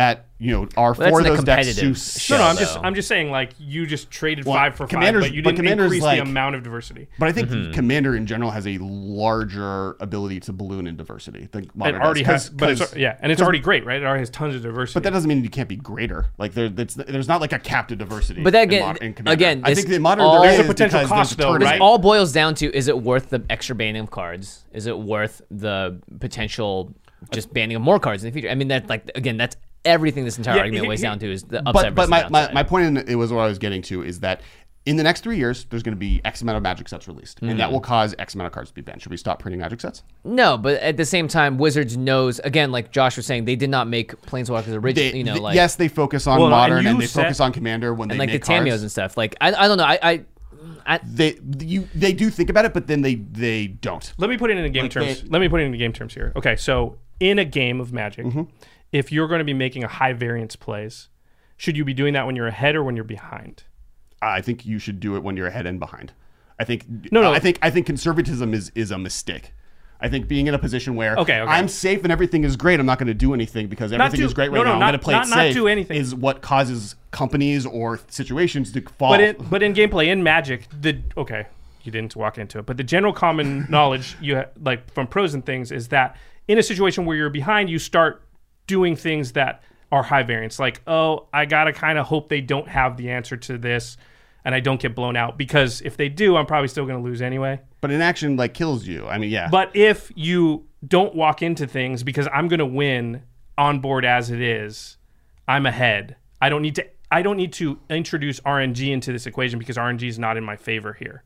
are that's four in of a those decks competitive too? show. No, though. I'm just saying, like, you just traded Well, 5 for 5, Commander's- but you but didn't Commander's increase like- the amount of diversity. But I think Commander in general has a larger ability to balloon in diversity than It modern already does. has, but it's already great, right? It already has tons of diversity. But that doesn't mean you can't be greater. Like there's not like a cap to diversity. But that in Commander. again, I this think in modern all- there There's a is potential because cost, there's a though, tournament. right? It all boils down to, is it worth the extra banning of cards? Is it worth the potential just banning of more cards in the future? I mean, that's everything this entire argument weighs down to is the upside But versus downside. my point in it was what I was getting to is that in the next 3 years, there's going to be X amount of Magic sets released, and that will cause X amount of cards to be banned. Should we stop printing Magic sets? No, but at the same time, Wizards knows, again, like Josh was saying, they did not make Planeswalkers original. Yes, they focus on Well, no, and modern you and they said- focus on Commander when they and like the make cameos cards. and stuff. Like I don't know. They do think about it, but then they don't. Let me put it in game terms. Let me put it in game terms here. Okay, so in a game of Magic, if you're going to be making a high variance plays, should you be doing that when you're ahead or when you're behind? I think you should do it when you're ahead and behind. I think No. I think conservatism is a mistake. I think being in a position where Okay. I'm safe and everything is great, I'm not going to do anything because everything is great right now. I'm going to play it not safe. do anything. Is what causes companies or situations to fall. But in gameplay, in Magic, you didn't walk into it, but the general common knowledge like from pros and things is that in a situation where you're behind, you start doing things that are high variance. Like, oh, I gotta kind of hope they don't have the answer to this, and I don't get blown out because if they do, I'm probably still gonna lose anyway. But inaction kills you. I mean, yeah. But if you don't walk into things because I'm gonna win on board as it is, I'm ahead. I don't need to introduce RNG into this equation because RNG is not in my favor here.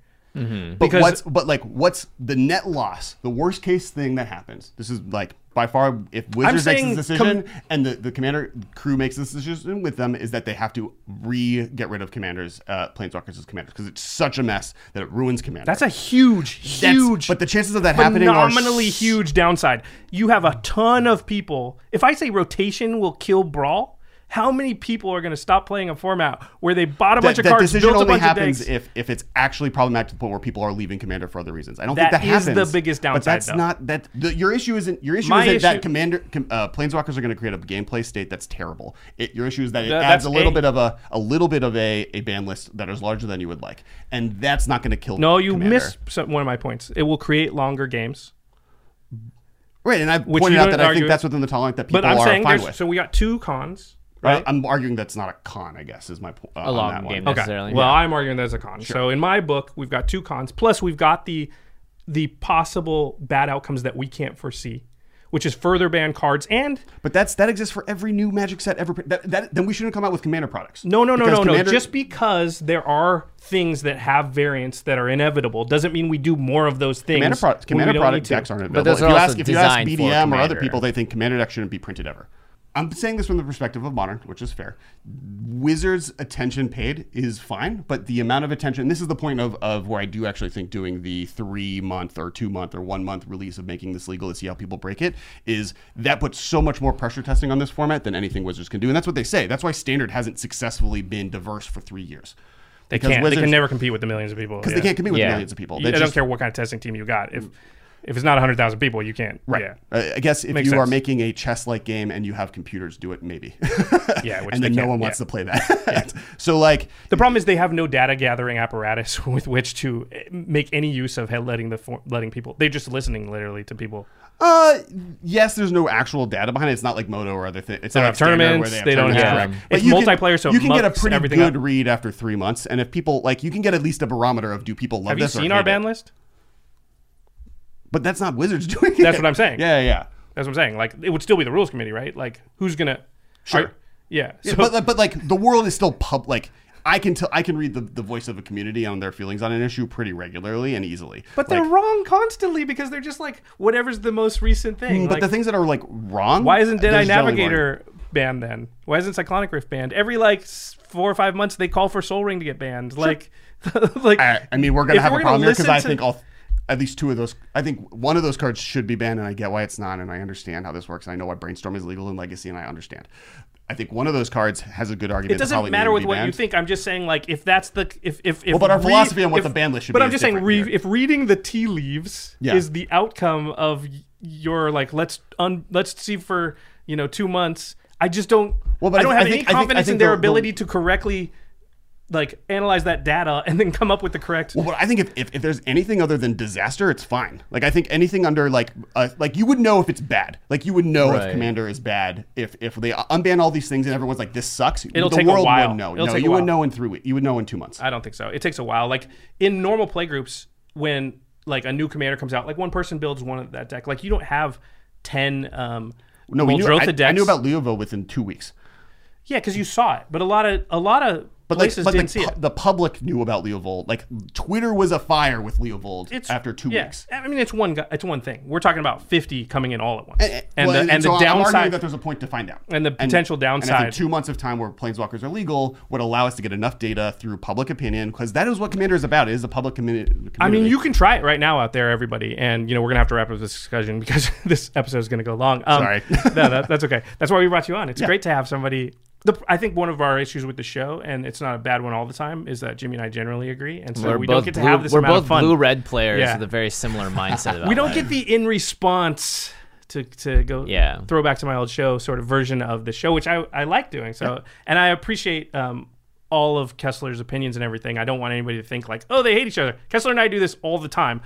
But what's the net loss? The worst case thing that happens. This is by far if Wizards makes this decision and the Commander crew makes this decision with them is that they have to get rid of Commanders, Planeswalkers as Commanders because it's such a mess that it ruins Commander. That's a huge. But the chances of that happening are phenomenally huge downside. You have a ton of people. If I say rotation will kill Brawl, how many people are going to stop playing a format where they bought a bunch of cards, decision built a only bunch of happens decks? if it's actually problematic to the point where people are leaving Commander for other reasons. I don't think that happens. That is the biggest downside. But that's though. not that. Your issue isn't that Commander Planeswalkers are going to create a gameplay state that's terrible. Your issue is that it adds a little bit of a ban list that is larger than you would like, and that's not going to kill. No, you Commander. missed one of my points. It will create longer games. Right, and I Which pointed you out don't that I think argue- that's within the tolerance that people But I'm are saying fine with. so we got 2 cons. Right? I'm arguing that's not a con. I guess is my point. A long on that game. one. Okay. necessarily. Well, I'm arguing there's a con. So in my book, we've got 2 cons. Plus, we've got the possible bad outcomes that we can't foresee, which is further ban cards and But that exists for every new Magic set ever. Then we shouldn't come out with Commander products. no. Commander- Just because there are things that have variants that are inevitable doesn't mean we do more of those things. Commander when we Commander don't product need to. decks aren't But available. those are also If you ask designed for BDM or other Commander. people, they think Commander decks shouldn't be printed ever. I'm saying this from the perspective of Modern, which is fair. Wizards' attention paid is fine, but the amount of attention, this is the point of where I do actually think doing the 3-month or 2-month or 1-month release of making this legal to see how people break it, is that puts so much more pressure testing on this format than anything Wizards can do. And that's what they say. That's why Standard hasn't successfully been diverse for 3 years. They can't. They can never compete with the millions of people. Because they can't compete with millions of people. I don't care what kind of testing team you got. If it's not 100,000 people, you can't. Right. Yeah. I guess if Makes you are sense. making a chess-like game and you have computers do it, maybe. Yeah, which and they then no can't, one wants yeah. to play that. So like, The problem is they have no data gathering apparatus with which to make any use of letting people. They're just listening literally to people. yes, there's no actual data behind it. It's not like Moto or other things. It's They not don't like have Standard tournaments, where they have they don't tournaments, have- correct. it's you multiplayer, so it you can get a mucks pretty everything good up. read after 3 months. And if people like, you can get at least a barometer of do people love Have you this or seen our hate ban it. list? But that's not Wizards doing it. That's what I'm saying. Yeah. That's what I'm saying. Like, it would still be the rules committee, right? Like, who's gonna? Sure. Yeah. Yeah, So, but like the world is still like I can read the voice of a community on their feelings on an issue pretty regularly and easily. but they're Like, wrong constantly because they're just like whatever's the most recent thing. but Like, the things that are like wrong. why isn't Deadeye there's generally Navigator banned then? Why isn't Cyclonic Rift banned? Every like 4 or 5 months they call for Soul Ring to get banned. Like, like I mean, we're gonna if have we're a gonna problem here because listen I to- think at least two of those. I think one of those cards should be banned, and I get why it's not, and I understand how this works. And I know why Brainstorm is legal in Legacy, and I understand. I think one of those cards has a good argument. It to doesn't probably matter need to with be what you banned. think. I'm just saying, like, if that's the if Well, but our philosophy on what the ban list should but be I'm is just saying, different here. if reading the tea leaves Yeah. is the outcome of your like, let's see for 2 months. I just don't. Well, but I don't I have think- any I think- confidence I think in their the- ability to correctly like analyze that data and then come up with the correct. Well, but I think if there's anything other than disaster, it's fine. Like I think anything under like you would know if it's bad. Like you would know if Right. Commander is bad if they unban all these things and everyone's like this sucks. It'll the take a world while. Would know. It'll No, take a you would while. know in 3 weeks. You would know in 2 months. I don't think so. It takes a while. Like in normal play groups, when like a new commander comes out, like one person builds one of that deck. Like you don't have 10 No, we knew. Muldrotha decks. I knew about Leoville within 2 weeks. Yeah, because you saw it, but a lot of places didn't see it. The public knew about Leovold. Like Twitter was afire with Leovold after 2 weeks. I mean, it's one thing. We're talking about 50 coming in all at once, and Well, the so I'm arguing downside that there's a point to find out, and the potential And I downside. think 2 months of time where planeswalkers are legal would allow us to get enough data through public opinion, because that is what Commander is about. It is a public community. I mean, you can try it right now out there, everybody, and we're gonna have to wrap up this discussion because this episode is gonna go long. Sorry. No, that's okay. That's why we brought you on. It's great to have somebody. I think one of our issues with the show, and it's not a bad one all the time, is that Jimmy and I generally agree, and so we don't get to have this We're amount both of fun. blue-red players Yeah. with a very similar mindset about We don't life. get the in response to go throw back to my old show sort of version of the show, which I like doing. So and I appreciate all of Kessler's opinions and everything. I don't want anybody to think like, oh, they hate each other. Kessler and I do this all the time.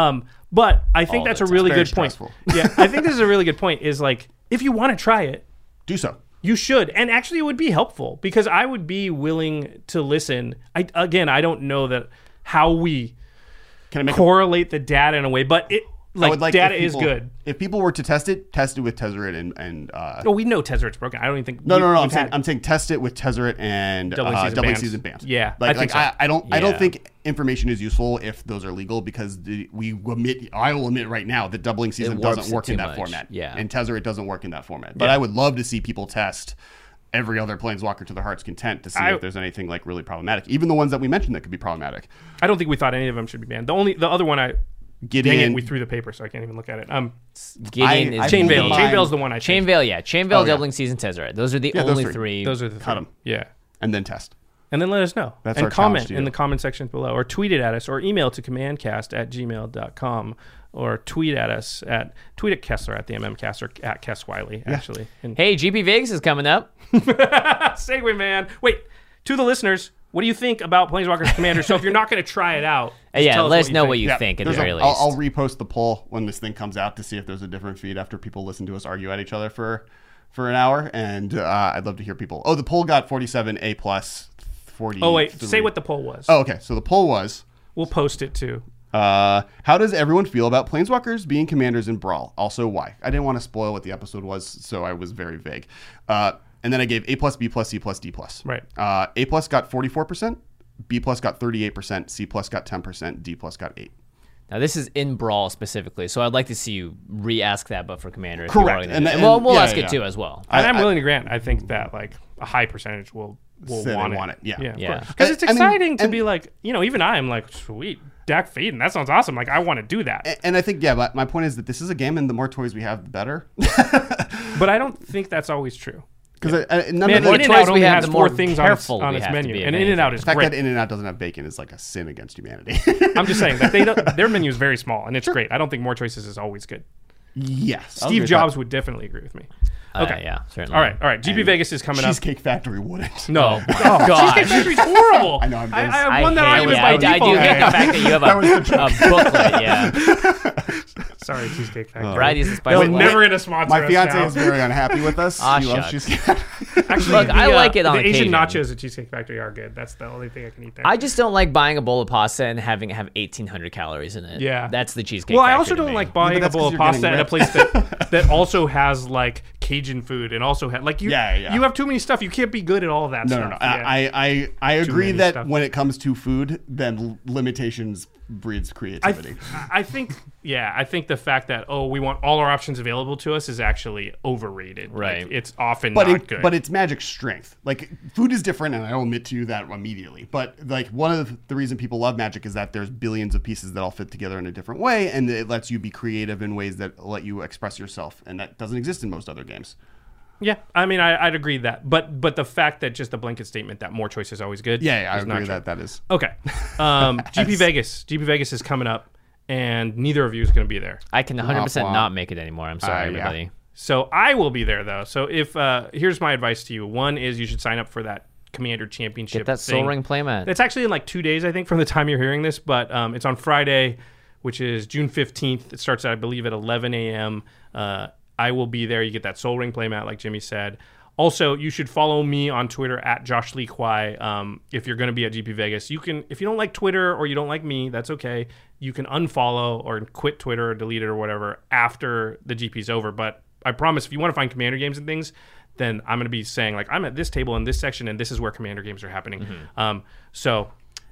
But I think All that's the a really Very good point. stressful. Yeah, I think this is a really good point. Is like if you want to try it, do so. you should, and actually it would be helpful because I would be willing to listen. I don't know that how we Can I make correlate the data in a way, but it I would like data if is people- good. If people were to test it with Tezzeret and Oh, we know Tezzeret's broken. I don't even think. No. we've had- I'm saying test it with Tezzeret and Doubling season season bans. bans. Yeah, I like think so. I don't Yeah. think information is useful if those are legal, because I will admit right now that doubling season warps doesn't it work in too that much. format. Yeah. And Tezzeret doesn't work in that format. But I would love to see people test every other planeswalker to their heart's content to see if there's anything like really problematic. Even the ones that we mentioned that could be problematic. I don't think we thought any of them should be banned. The other one Gideon, dang it, we threw the paper, so I can't even look at it. Gideon is Chain believe Veil. mine- Chain Veil's the one I think. Chain Veil, yeah. Chain Veil, Oh, yeah. Doubling Season, Tezzeret. Those are the Yeah, those only three. three. Those are the Cut three. 'em. Yeah. and then test. And then let us know. That's and our challenge comment to you. in the comment section below, or tweet it at us, or email to commandcast@gmail.com, or tweet at Kessler at the MMcast, or at Kess Wiley, actually. And Hey, GP Vegas is coming up. segue, man. Wait, to the listeners, what do you think about Planeswalkers Commander? So if you're not going to try it out, just Yeah, tell us let us know think. what you think at the there's very least. I'll repost the poll when this thing comes out to see if there's a different feed after people listen to us argue at each other for an hour, and I'd love to hear people. Oh, the poll got 47 A+, 40. Oh wait, say what the poll was. Oh, okay. So the poll was, We'll post it too. how does everyone feel about Planeswalkers being commanders in Brawl? Also, why? I didn't want to spoil what the episode was, so I was very vague. And then I gave A+, B+, C+, D+. Right. A+ got 44%, B+ got 38%, C+ got 10%, D+ got 8%. Now, this is in Brawl specifically, so I'd like to see you re-ask that, but for Commander. if Correct. you are gonna And- do it. and- we'll yeah, ask yeah. it too as well. And I'm willing to grant. I think that like a high percentage will Say they want want it. Yeah. Yeah. Because it's I mean, exciting to and- be like, even I'm like, sweet, Dak Faden, that sounds awesome. Like I want to do that. And I think, but my point is that this is a game, and the more toys we have, the better. But I don't think that's always true. Because none Man, of the In-N-Out choice we only have, has the 4 more things on careful its we have to menu, be and of In-N-Out anything. is fact great. that In-N-Out doesn't have bacon is like a sin against humanity. I'm just saying that their menu is very small, and it's great. I don't think More Choices is always good. Yes, I'll agree Steve with Jobs that. would definitely agree with me. Okay. Yeah, certainly. All right. GP Vegas is coming up. Cheesecake Factory wouldn't. No. God. Cheesecake Factory's horrible. I know, I'm just- I won that hate- argument yeah, by I default. do hate the fact that you have a booklet. Yeah, Sorry, Cheesecake Factory. Brad uses the spicy. We're one. never going to sponsor My us fiance now. is very unhappy with us. Ah, She loves shucks. cheesecake. Actually, Look, I like it on the Asian occasion. nachos at Cheesecake Factory are good. That's the only thing I can eat there. I just don't like buying a bowl of pasta and having it have 1,800 calories in it. Yeah. That's the Cheesecake well, I Factory also to don't me. like buying a that's bowl 'cause of you're pasta getting at a place that also has like Cajun food and also like you. Yeah. You have too many stuff. You can't be good at all of that No, stuff. no. Yeah. I agree many that stuff. when it comes to food, then limitations breeds creativity. I think the fact that we want all our options available to us is actually overrated. Right. Like, it's often but not good. but it's magic strength. Like food is different, and I'll admit to you that immediately. But like one of the reason people love magic is that there's billions of pieces that all fit together in a different way, and it lets you be creative in ways that let you express yourself, and that doesn't exist in most other games. Yeah, I mean, I'd agree that, but the fact that just a blanket statement that more choice is always good. Yeah, I is not agree true. that is. Okay, GP Vegas is coming up, and neither of you is going to be there. I can 100% Womp womp. not make it anymore. I'm sorry, Yeah. everybody. So I will be there though. So if here's my advice to you: one is you should sign up for that Commander Championship. Get that Soul thing. Ring playmat. It's actually in like 2 days, I think, from the time you're hearing this. But it's on Friday, which is June 15th. It starts, I believe, at 11 a.m. I will be there. You get that Soul Ring playmat, like Jimmy said. Also, you should follow me on Twitter at Josh Lee Kwai. If you're going to be at GP Vegas, you can. If you don't like Twitter or you don't like me, that's okay. You can unfollow or quit Twitter or delete it or whatever after the GP's over. But I promise, if you want to find Commander games and things, then I'm going to be saying like I'm at this table in this section and this is where Commander games are happening. So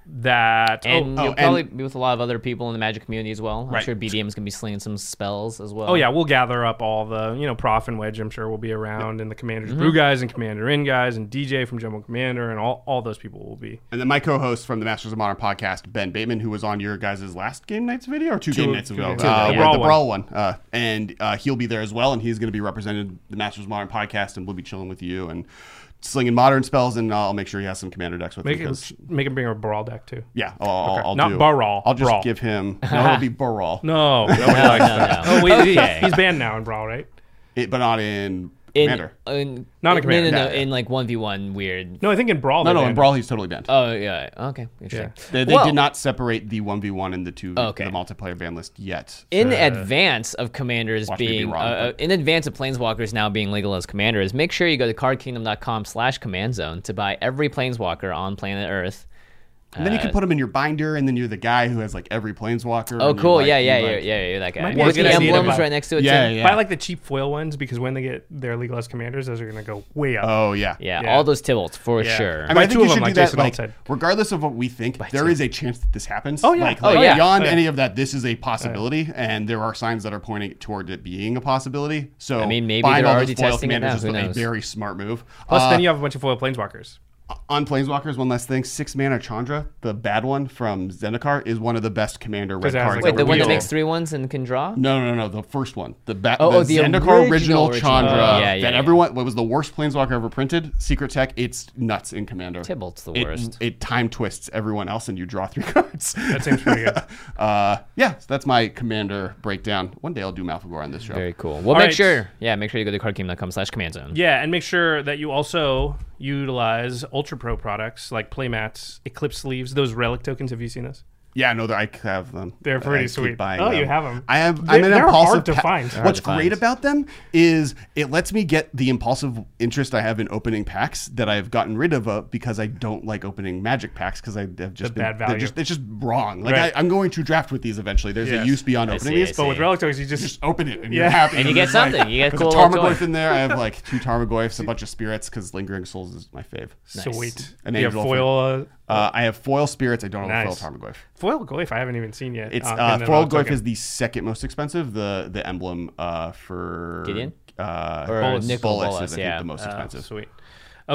that And you'll probably be with a lot of other people in the Magic community as well. I'm Right. sure BDM's gonna be slinging some spells as well. Oh yeah, we'll gather up all the, Prof and Wedge, I'm sure will be around, and the Commander's Brew guys and Commander In guys and DJ from Jumbo Commander and all those people will be. And then my co-host from the Masters of Modern podcast, Ben Bateman, who was on your guys' last game nights video or two game nights ago, games. the Brawl Brawl one, and he'll be there as well, and he's going to be representing the Masters of Modern podcast, and we'll be chilling with you and slinging modern spells, and I'll make sure he has some commander decks with him. Make him bring a Brawl deck too. Yeah, I'll Not do. Brawl, I'll just Brawl. give him. No, it'll be Brawl. No, nobody likes that. no. Oh wait, Okay. he's banned now in Brawl, right? But not in in, commander. Not a commander. No, Yeah, yeah. in like 1v1 weird. No, I think in Brawl. No, they in banned Brawl he's totally banned. Oh yeah. Okay. Interesting. They Well, did not separate the 1v1 and the two Okay. the multiplayer ban list yet. in advance of commanders Watch me be being wrong, but- in advance of planeswalkers now being legal as commanders, make sure you go to cardkingdom.com/command zone to buy every planeswalker on planet Earth. And then you can put them in your binder, and then you're the guy who has like every planeswalker. Oh and cool. you're like- You're that guy. Might be a With good the idea to emblems buy. right next to it Yeah, too. yeah. Buy like the cheap foil ones because when they get their legal as commanders, those are going to go way up. Oh yeah. Yeah, Yeah. all those Tybalts for Yeah. sure. I mean, Buy I two think you of them, should like do that. Jason Alt Like, said. regardless of what we think, there two. is a chance that this happens. Oh, yeah. Like, Oh, yeah. beyond Oh, yeah. any of that, this is a possibility, and there are signs that are pointing toward it being a possibility. So, I mean, maybe buying they're all already those foil testing it now. commanders is Who a knows? very smart move. Plus, then you have a bunch of foil planeswalkers. On Planeswalkers, one last thing: 6-mana Chandra, the bad one from Zendikar, is one of the best commander red it has, cards. like, Wait, a the one that wheel. makes 3/1s and can draw? No, the first one. The the Zendikar original. Chandra Yeah, that everyone, what was the worst planeswalker ever printed? Secret Tech, it's nuts in Commander. Tybalt's the It- worst. It time twists everyone else and you draw 3 cards. That seems pretty good. Yeah, so that's my Commander breakdown. One day I'll do Malfagor on this show. Very cool. Well, All make right. sure you go to cardkingdom.com/command zone. Yeah, and make sure that you also utilize Ultra Pro products like playmats, Eclipse sleeves, those relic tokens. Have you seen those? Yeah, no, I have them. They're pretty I keep sweet. buying Oh, them. you have them. I'm They're an impulsive. hard to find. What's to find. great about them is it lets me get the impulsive interest I have in opening packs that I've gotten rid of because I don't like opening Magic packs because I have just bad they're value. it's just wrong. Like Right. I'm going to draft with these eventually. There's Yes. a use beyond I opening see, I these. see. But with relic tokens, you Just open it and you're Yeah. happy. And you get It's like- something. You get there's cool a little Tarmogoyf toy. in there. I have like 2 Tarmogoyfs, a bunch of spirits because Lingering Souls is my fave. Sweet. An you have angel foil. I have foil spirits. I don't have Nice. foil Tarmogoyf. Foil Glyph I haven't even seen yet. It's And then foil I'll Glyph token. is the second most expensive. The emblem for Gideon? or Nicol Bolas Bolas, is I think yeah. the most expensive. Sweet. Okay.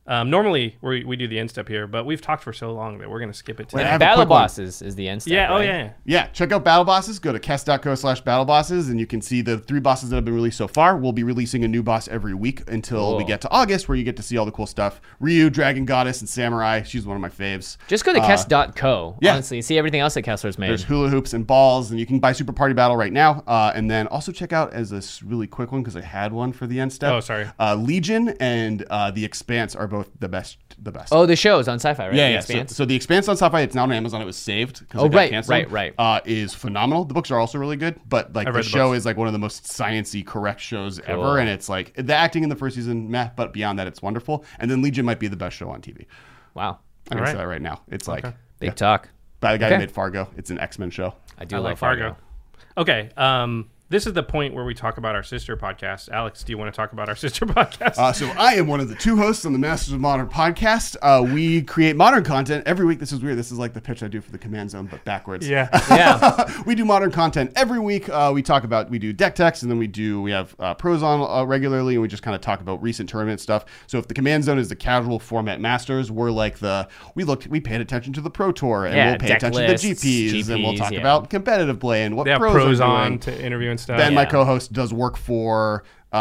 Normally we do the end step here, but we've talked for so long that we're going to skip it today. I have a Battle quick one. Bosses is the end step. Yeah. right? Oh yeah. Yeah, check out Battle Bosses. Go to kess.co/battlebosses, and you can see the 3 bosses that have been released so far. We'll be releasing a new boss every week until we get to August, where you get to see all the cool stuff. Ryu, Dragon Goddess, and Samurai. She's one of my faves. Just go to kess.co. yeah. Honestly, see everything else that Kessler's made. There's hula hoops and balls, and you can buy Super Party Battle right now. And then also check out, as a really quick one, because I had one for the end step. Oh, sorry. Legion and The Expanse are both the best. Oh, the show is on Sci-Fi, right? Yeah, The yeah. Expanse? So The Expanse on Sci-Fi, it's now on Amazon. It was saved because Oh, it got right, canceled. right. Is phenomenal. The books are also really good, but like I've the read the show books. is like one of the most sciencey correct shows ever, and it's like the acting in the first season, meh, but beyond that, it's wonderful. And then Legion might be the best show on TV. Wow. I can All say right. that right now. It's like Big talk. by the guy Okay. who made Fargo. It's an X-Men show. I do I love like Fargo. Okay. This is the point where we talk about our sister podcast. Alex, do you want to talk about our sister podcast? So I am one of the 2 hosts on the Masters of Modern podcast. We create modern content every week. This is weird. This is like the pitch I do for the Command Zone, but backwards. yeah. Yeah. We do modern content every week. We do deck techs, and then we have pros on regularly, and we just kind of talk about recent tournament stuff. So if the Command Zone is the casual format Masters, we're like we paid attention to the Pro Tour, and Yeah, we'll pay deck attention lists, to GPs, and we'll GPs, talk yeah. about competitive play and what They have pros pros are on doing. to interview and stuff. Ben, my Yeah. co-host, does work for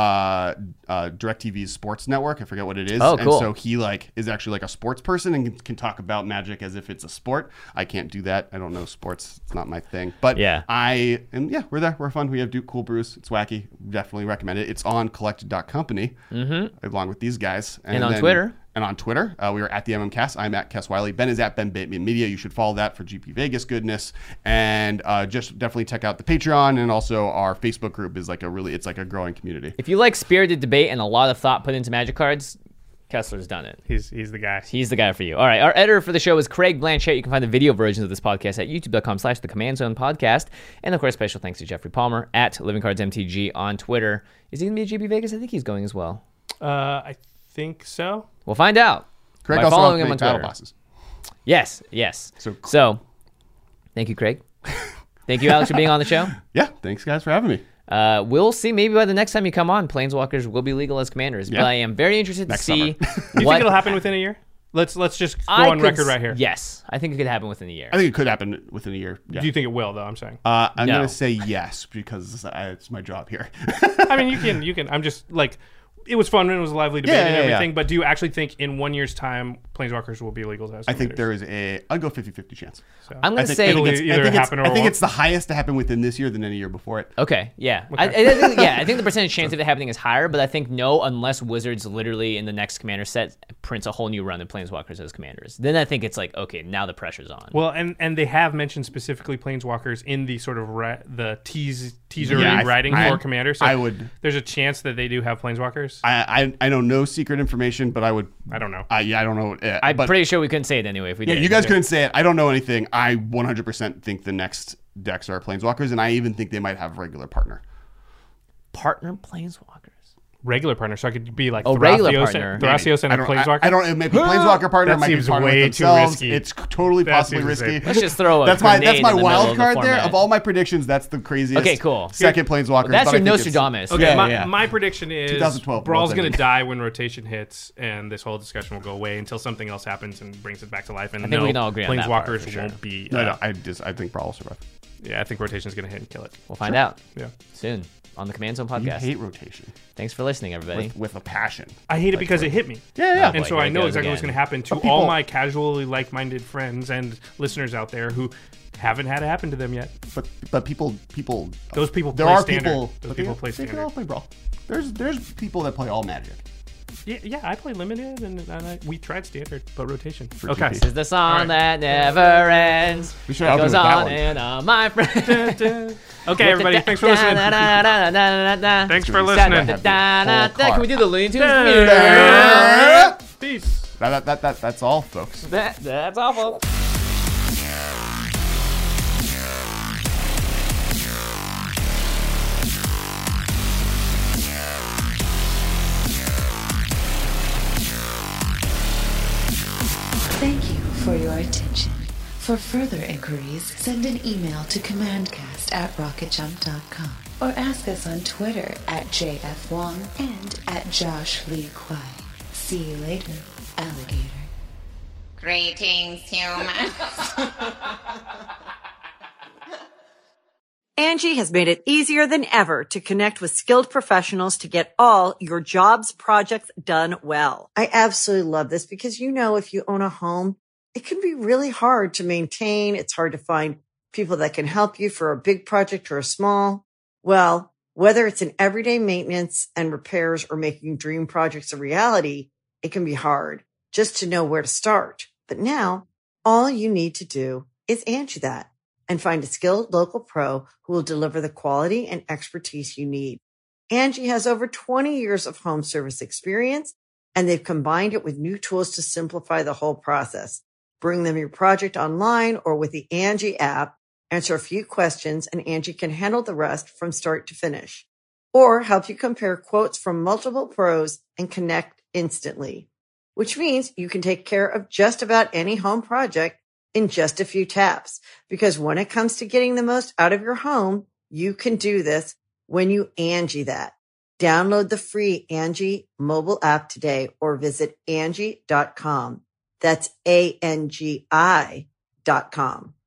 DirecTV's sports network. I forget what it is. Oh, cool. And so he is actually like a sports person and can talk about Magic as if it's a sport. I can't do that. I don't know sports. It's not my thing. But Yeah. we're there. We're fun. We have Duke Cool Brews. It's wacky. Definitely recommend it. It's on collected.company along with these guys. And on Twitter. And on Twitter, we are at the MMCast. I'm at Kess Wiley. Ben is at Ben Bateman Media. You should follow that for GP Vegas goodness. And just definitely check out the Patreon, and also our Facebook group is it's like a growing community. If you like spirited debate and a lot of thought put into Magic cards, Kessler's done it. He's the guy. He's the guy for you. All right. Our editor for the show is Craig Blanchett. You can find the video versions of this podcast at youtube.com/the Command Zone Podcast. And of course, special thanks to Jeffrey Palmer at Living Cards MTG on Twitter. Is he going to be at GP Vegas? I think he's going as well. I think so. We'll find out. Craig by also following helped him on make battle Twitter. bosses. Yes. So, thank you, Craig. Thank you, Alex, for being on the show. Yeah, thanks guys for having me. We'll see. Maybe by the next time you come on, Planeswalkers will be legal as commanders. Yeah. But I am very interested Next to see summer. Do you think it'll happen within a year? Let's just go on record right here. Yes, I think it could happen within a year. I think it could happen within a year. Yeah. Do you think it will, though? I'm saying. I'm No. going to say yes because it's my job here. I mean, you can. I'm just like, it was fun and it was a lively debate and everything. Yeah. But do you actually think in 1 year's time, Planeswalkers will be legal as I think commanders? there is I'd go 50-50 chance. So. I'm going to I think say it'll either happen or I think won't. it's the highest to happen within this year than any year before it. okay. Yeah, I think, I think the percentage chance of it happening is higher, but I think no, unless Wizards literally in the next commander set prints a whole new run of Planeswalkers as commanders. Then I think it's like, okay, now the pressure's on. Well, and they have mentioned specifically Planeswalkers in the sort of the teaser Yeah, writing I- for Commander. So I would- There's a chance that they do have Planeswalkers. I know no secret information, but I would. I don't know. I don't know. I'm but, pretty sure we couldn't say it anyway if we Yeah, did. you guys couldn't say it. I don't know anything. I 100% think the next decks are Planeswalkers, and I even think they might have a regular partner. Partner Planeswalkers. Regular partner, so I could be like regular Thrasios partner. Thrasios and a Planeswalker. I don't. It may be Planeswalker partner. That It might be seems partner way with too themselves. risky. It's totally That possibly seems risky. insane. Let's just throw a That's my grenade in the wild middle of the card there. format. Of all my predictions, that's the craziest. Okay, cool. Second Planeswalker. That's but I your think it's- Nostradamus. Okay, Yeah, my prediction is 2012 Brawl's world going to ending. die when rotation hits, and this whole discussion will go away until something else happens and brings it back to life. And I think we can all agree on that part, Planeswalkers for sure. won't be. No, I think Brawl will survive. Yeah, I think rotation's going to hit and kill it. We'll find out Yeah, soon on the Command Zone You podcast. hate rotation Thanks for listening, everybody. with a passion. I hate it because it hit me. Yeah. And boy, so here I it know goes exactly what's again. going to happen to But people- all my casually like-minded friends and listeners out there who haven't had it happen to them yet. But people. Those people There play are standard. people. Those but people they- play They can standard. all play Brawl. There's people that play all Magic. Yeah, I play limited, and we tried standard, but rotation. For Okay. GP. This is the song All right. that never ends. We should It help you goes with that on one. and on, my friend. Okay, everybody, thanks for listening. Thanks for listening. Can we do the Looney Tunes? Peace. That's all, folks. That's awful. Thank you for your attention. For further inquiries, send an email to commandcast@rocketjump.com or ask us on Twitter @JFWong and @JoshLeeQuai. See you later, alligator. Greetings, humans. Angie has made it easier than ever to connect with skilled professionals to get all your jobs projects done well. I absolutely love this because, you know, if you own a home, it can be really hard to maintain. It's hard to find people that can help you for a big project or a small. Well, whether it's in everyday maintenance and repairs or making dream projects a reality, it can be hard just to know where to start. But now all you need to do is Angie that and find a skilled local pro who will deliver the quality and expertise you need. Angie has over 20 years of home service experience, and they've combined it with new tools to simplify the whole process. Bring them your project online or with the Angie app, answer a few questions, and Angie can handle the rest from start to finish. Or help you compare quotes from multiple pros and connect instantly, which means you can take care of just about any home project in just a few taps. Because when it comes to getting the most out of your home, you can do this when you Angie that. Download the free Angie mobile app today or visit Angie.com. That's ANGI.com.